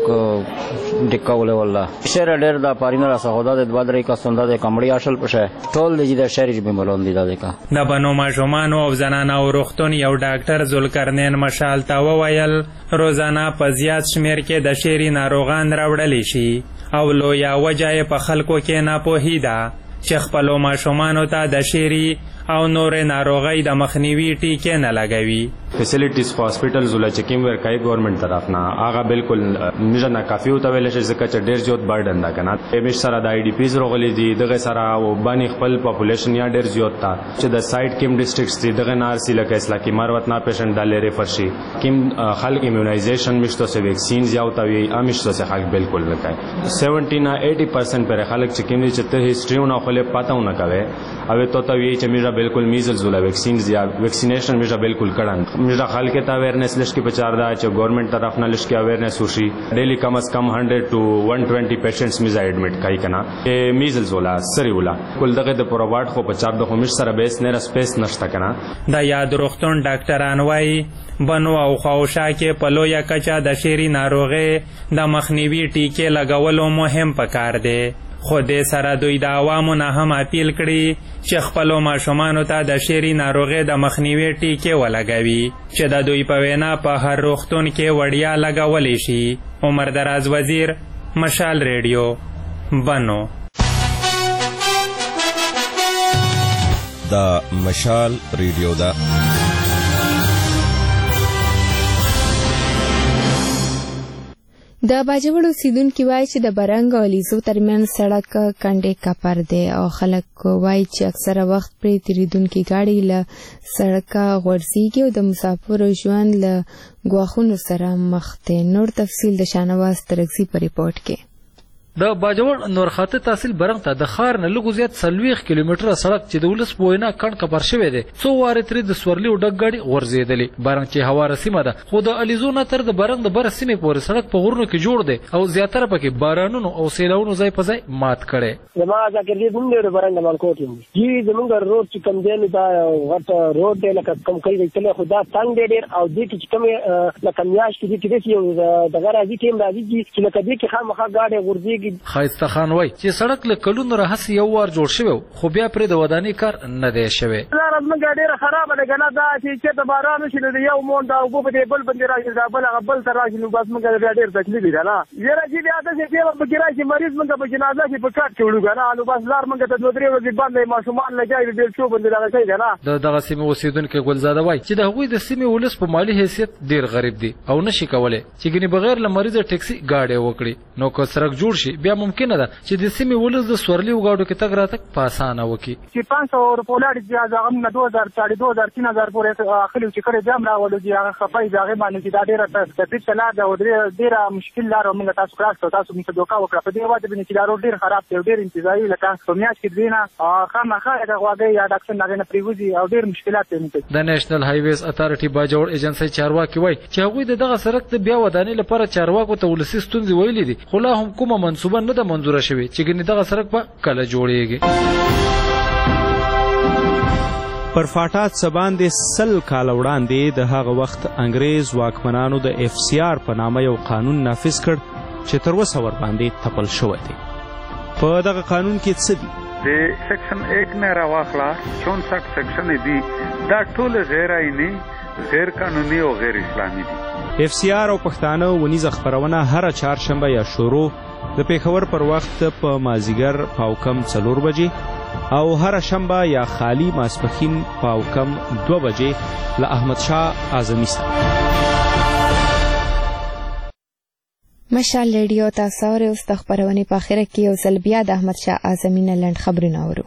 ډیکاوله والله شهره ډیر دا پرین را سهودا د دوه درې کا سنده د کمړی اصل پشه ټول دي د شهري بیماران دي دا ځکه د بنو ماشومان او زنانه او روغتون یو ډاکټر ذوالقرنین مشال ته وویل روزانه په زیات شمیر کې د شیري ناروغان راوړلی شي او لویه وجه یې په خلکو کې ناپوهي ده چې خپلو ماشومانو ته د شیري او نورې ناروغۍ د مخنیوي ټیکې نه لګوي. فیسیلیټیز په هاسپټلز ولا چې کوم ورکوي ګورنمنت طرف نه هغه بالکل نه ناکافي وته ویل شي ځکه چې ډېر زیات برډن ده کنه همیش سره د آی ډي پیز راغلي دي دغه سره او باندې خپل پاپولیشن یا ډېر زیات تا چې د سایډ کیم ډیسټریکټس دي دغه نار سی لکه اسلا کی مروت نا پیشنټ د لری فرشي کیم خلک ایمونایزیشن مشتو سه ویکسینز یا او توی امشتو سه خلک بالکل نه کوي سیونټي نه ایټي پرسنټ پر خلک چې کیم دي چې ته هیستریونه خپل پاتاونه کوي او ته ته وی چې میرا بالکل میزلز ولا ویکسینز یا ویکسینیشن میرا بالکل کړه میرا خلک ته اویرنس لشکې پچار دا چې ګورنمنت طرف نه لشکې اویرنس وشي ډیلی کم از کم هنډریډ ټو ون ټوینټي پیشنټس میز ایډمټ کای کنه ای میزلز ولا سری ولا کول دغه د پروواټ خو پچار د خو مش سره بیس نه سپیس نشته کنه دا یاد روغتون ډاکټران وایي بنو او خواوشا کې په لویه کچه د شیري ناروغۍ د مخنیوي ټیکې لګولو مهم پکار دی. خو دې سره دوی د عوامو نه هم اپیل کړي چې خپلو ماشومانو ته د شیري ناروغۍ د مخنیوي ټیکې ولګوي چې د دوی په وینا په هر روغتون کې وړیا لګولی شي. عمر دراز وزیر، مشال ریډیو، بنو. دا مشال ریډیو ده. د باجوړ اوسیدونکي وایي چې د برنګ او لیزو ترمنځ سړک کنډې کپر دی او خلک وایي چې اکثره وخت پرې تېرېدونکي ګاډي له سړکه غورځېږي او د مسافرو ژوند له ګواښونو سره مخ دی. نور تفصیل د شاهنواز ترکزي په ریپورټ کې. د باجوړ نورخاته تحصیل برنګ ته د ښار نه لږ زیات څلوېښت کیلومتره سړک چې د ولس په وینا کڼ کپر شوی دی څو وارې ترې د سورلي او ډک ګاډي غورځېدلې. برنګ چې هواره سیمه ده خو د الیزو نه تر د برنګ د بره سیمې پورې سړک په غرونو کې جوړ دی او زیاتره پکې بارانونو او سیلاونو ځای په ځای مات کړی. زما ذاکر دې موږ د برنګ مالکوټ یم جی زموږ روډ چې کم دی دا غټ روډ دی لکه کم کوي تل خو دا تنګ دی ډېر او دې کې کم لکه میاشت کې دې یو د غراځي ټیم راځي چې لکه دې کې خامخا ګاډي غورځېږي. خایسته خان وای چې سړک له کلونو راهیسې یو وار جوړ شوی خو بیا پرې د ودانۍ کار نه دی شوی. لاره زموږ ډېره خرابه ده کنه دا چې چېرته باران وشي نو د یو مونډ او اوبه په دې بل باندې راشي دا بل هغه بل ته راشي نو بس موږ بیا ډېر تکلیف دی نه یاره چې بیا داسې چې پکې راشي مریض موږ په جنازه کې په کاټ کې وړو کنه نو بس لار موږ ته دوه درې ورځې باندې ماشومان لګایي د بیلچو باندې دغه کوي کنه. د دغه سیمې اوسېدونکي ګلزاده وای چې د هغوی د سیمې ولس په مالي حیثیت ډېر غریب دي او نشي کولی چې ګنې بغیر له مریضه ټیکسي ګاډی وکړي. نو که سړک جوړ شي بیا ممکنه ده چې د سیمې ولس د سورلي وګاډو کې تګ راتګ په اسانه وکړي. چې پانچ سو روپۍ لاړې چې هغه هم نه دوه زره ساړه دوه زره تین زره پورې اخلي چې کړی بیا هم راولو چې هغه خفای د هغې باندې چې دا ډېره تکلیف ته لار ده او ډېره مشکل لار موږ تاسو کراس کړو تاسو موږ دوکه وکړه په دې وجه باندې چې دا روډ ډېر خراب دی او ډېر انتظاري لکه په میاشت کې دوی نه خامخا د غواګۍ یا ډاکټر هغې نه پرېوځي او ډېر مشکلات دی. د نیشنل هایویز اتارټي باجوړ ایجنسۍ چارواکي وایي چې هغوی د دغه سړک د بیا ودانۍ لپاره چارواکو ته ولسي ستونزې ویلي دي خو لا هم کومه منصوبه نه ده منظوره شوې چې ګنې دغه سړک به کله جوړیږي. پر فاټا څه باندې سل کاله وړاندې د هغه وخت انګریز واکمنانو د اف سی آر په نامه یو قانون نافذ کړ چې تر اوسه ورباندې تپل شوی دی. په دغه قانون کې څه دي؟ د سیکشن ایک نه راواخله چونسઠ سیکشن دي دا ټول غیر آئینی غیر قانوني او غیر اسلامي دي. اف سی آر او پښتانه ونیزه خپرونه هره چهارشنبه یا شروع د پیښور پر وخت په مازیګر پاوکم څلور بجې او هر شنبه یا خالی ماسپښین پاوکم دوه بجې له احمد شاه اعظمي سره. مشال ریډیو تاسو اورئ اوس د خپرونې په اخره کې یو ځل بیا د احمد شاه اعظمي نه لنډ خبرونه اورو.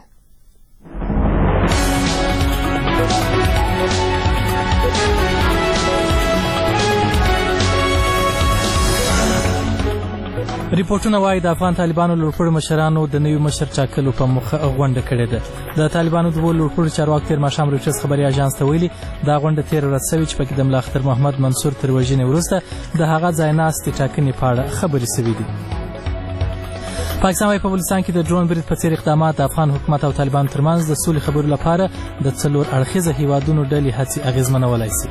ریپورټونه وایي د افغان طالبانو لوړپوړو مشرانو د نوي مشر ټاکلو په موخه غونډه کړې ده. د طالبانو دوو لوړپوړو چارواکو تېر ماښام رویټرز خبري اژانس ته ویلي دا غونډه تېره ورځ شوې چې پکې د ملا اختر محمد منصور تر وژنې وروسته د هغه ځایناستې ټاکنې په اړه خبرې شوې دي. پاکستان وايي په افغانستان کې د ډرون برید په څېر اقدامات د افغان حکومت او طالبانو ترمنځ د سولې خبرو لپاره د څلور اړخیزه هیوادونو ډلې هڅې اغېزمنولی شي.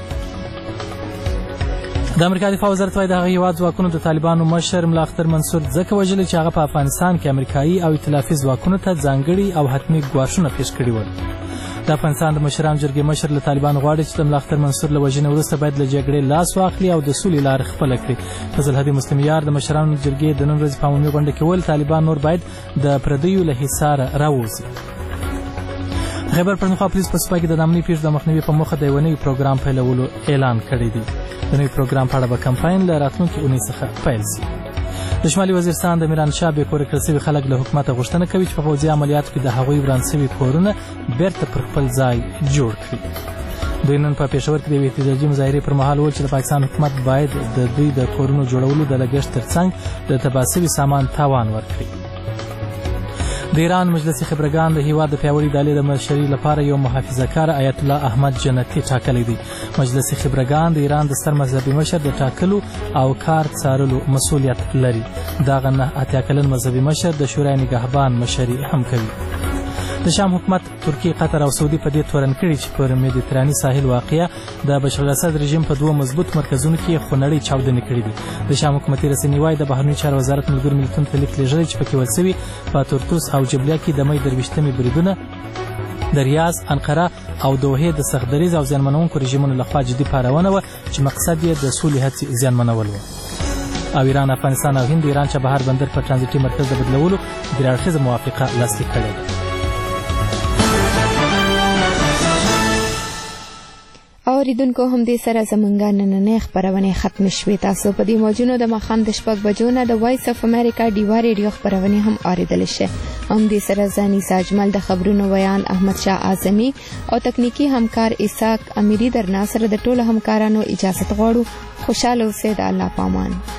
د امریکا دفاع وزارت وايي د هغه هیواد ځواکونو د طالبانو مشر ملا اختر منصور ځکه وژلی چې هغه په افغانستان کې امریکایي او ائتلافي ځواکونو ته ځانګړي او حتمي ګواښونه پیش کړي ول. د افغانستان د مشرانو جرګې مشر له طالبانو غواړي چې د ملا اختر منصور له وژنې وروسته باید له جګړې لاس واخلي او د سولې لارې خپله کړي. فضل هدي مسلم یار د مشرانو جرګې د نن ورځې په عمومي غونډه کې وویل طالبان نور باید د پردیو له حصاره راووځي. خیبر پښتونخوا پولیس په سپاه کې د نامني پیښو د مخنیوي په موخه د یو نوي پروګرام پیلولو اعلان کړی دی. د نوي پروګرام په اړه به کمپاین له راتلونکي اونۍ څخه پیل شي. د شمالي وزیرستان د میرانشاه بې کوره کړل شوي خلک له حکومته غوښتنه کوي چې په پوځي عملیاتو کې د هغوی وران شوي کورونه بیرته پر خپل ځای جوړ کړي. دوی نن په پېښور کې د یوې احتجاجي مظاهرې پر مهال وویل چې د پاکستان حکومت باید د دوی د کورونو جوړولو د لګښت ترڅنګ د تباه شوي سامان تاوان ورکړي. د ایران مجلس خبرګان د هیواد د پیاوړي ډلې د مشرۍ لپاره یو محافظه کار آیت الله احمد جنتی ټاکلی دی. مجلس خبرګان د ایران د ستر مذهبي مشر د ټاکلو او کار څارلو مسؤلیت لري. دغه نه اتیا کلن مذهبي مشر د شورای نگهبان مشري هم کوي. د شام حکومت ترکیه، قطر او سعودي په دې تورن کړي چې پر مدیتراني ساحل واقع د بشار الاسد رژیم په دوه مضبوط مرکزونو کې خونړۍ چاودنې کړې دي. د شام حکومتي رسنۍ وايي د بهرنیو چارو وزارت ملګرو ملتونو ته لیک لېږلی چې پکې ویل سوي په تورتوس او جبلیه کې د مۍ درویشتمې بریدونه د ریاض، انقره او دوحې د سختدریز او زیانمنونکو رژیمونو لخوا جدي پارونه وه چې مقصد یې د سولې هڅې زیانمنول وه. او ایران، افغانستان او هند د ایران چابهار بندر په ترانزیټي مرکز د بدلولو درې اړخیزه موافقه لاسلیک کړې ده. اوریدونکو همدې سره زمونږه نننۍ خپرونې ختمې شوې. تاسو په دې موجونو د ماښام د شپږ بجو نه د وایس اف امریکا ډیوا ریډیو خپرونې هم اوریدلی شئ. همدې سره زه نیسا اجمل د خبرونو ویان احمد شاه اعظمي او تکنیکی همکار اسحاق امیري درنا سره د ټولو همکارانو اجازت غواړو. خوشاله اوسئ. د الله پامان.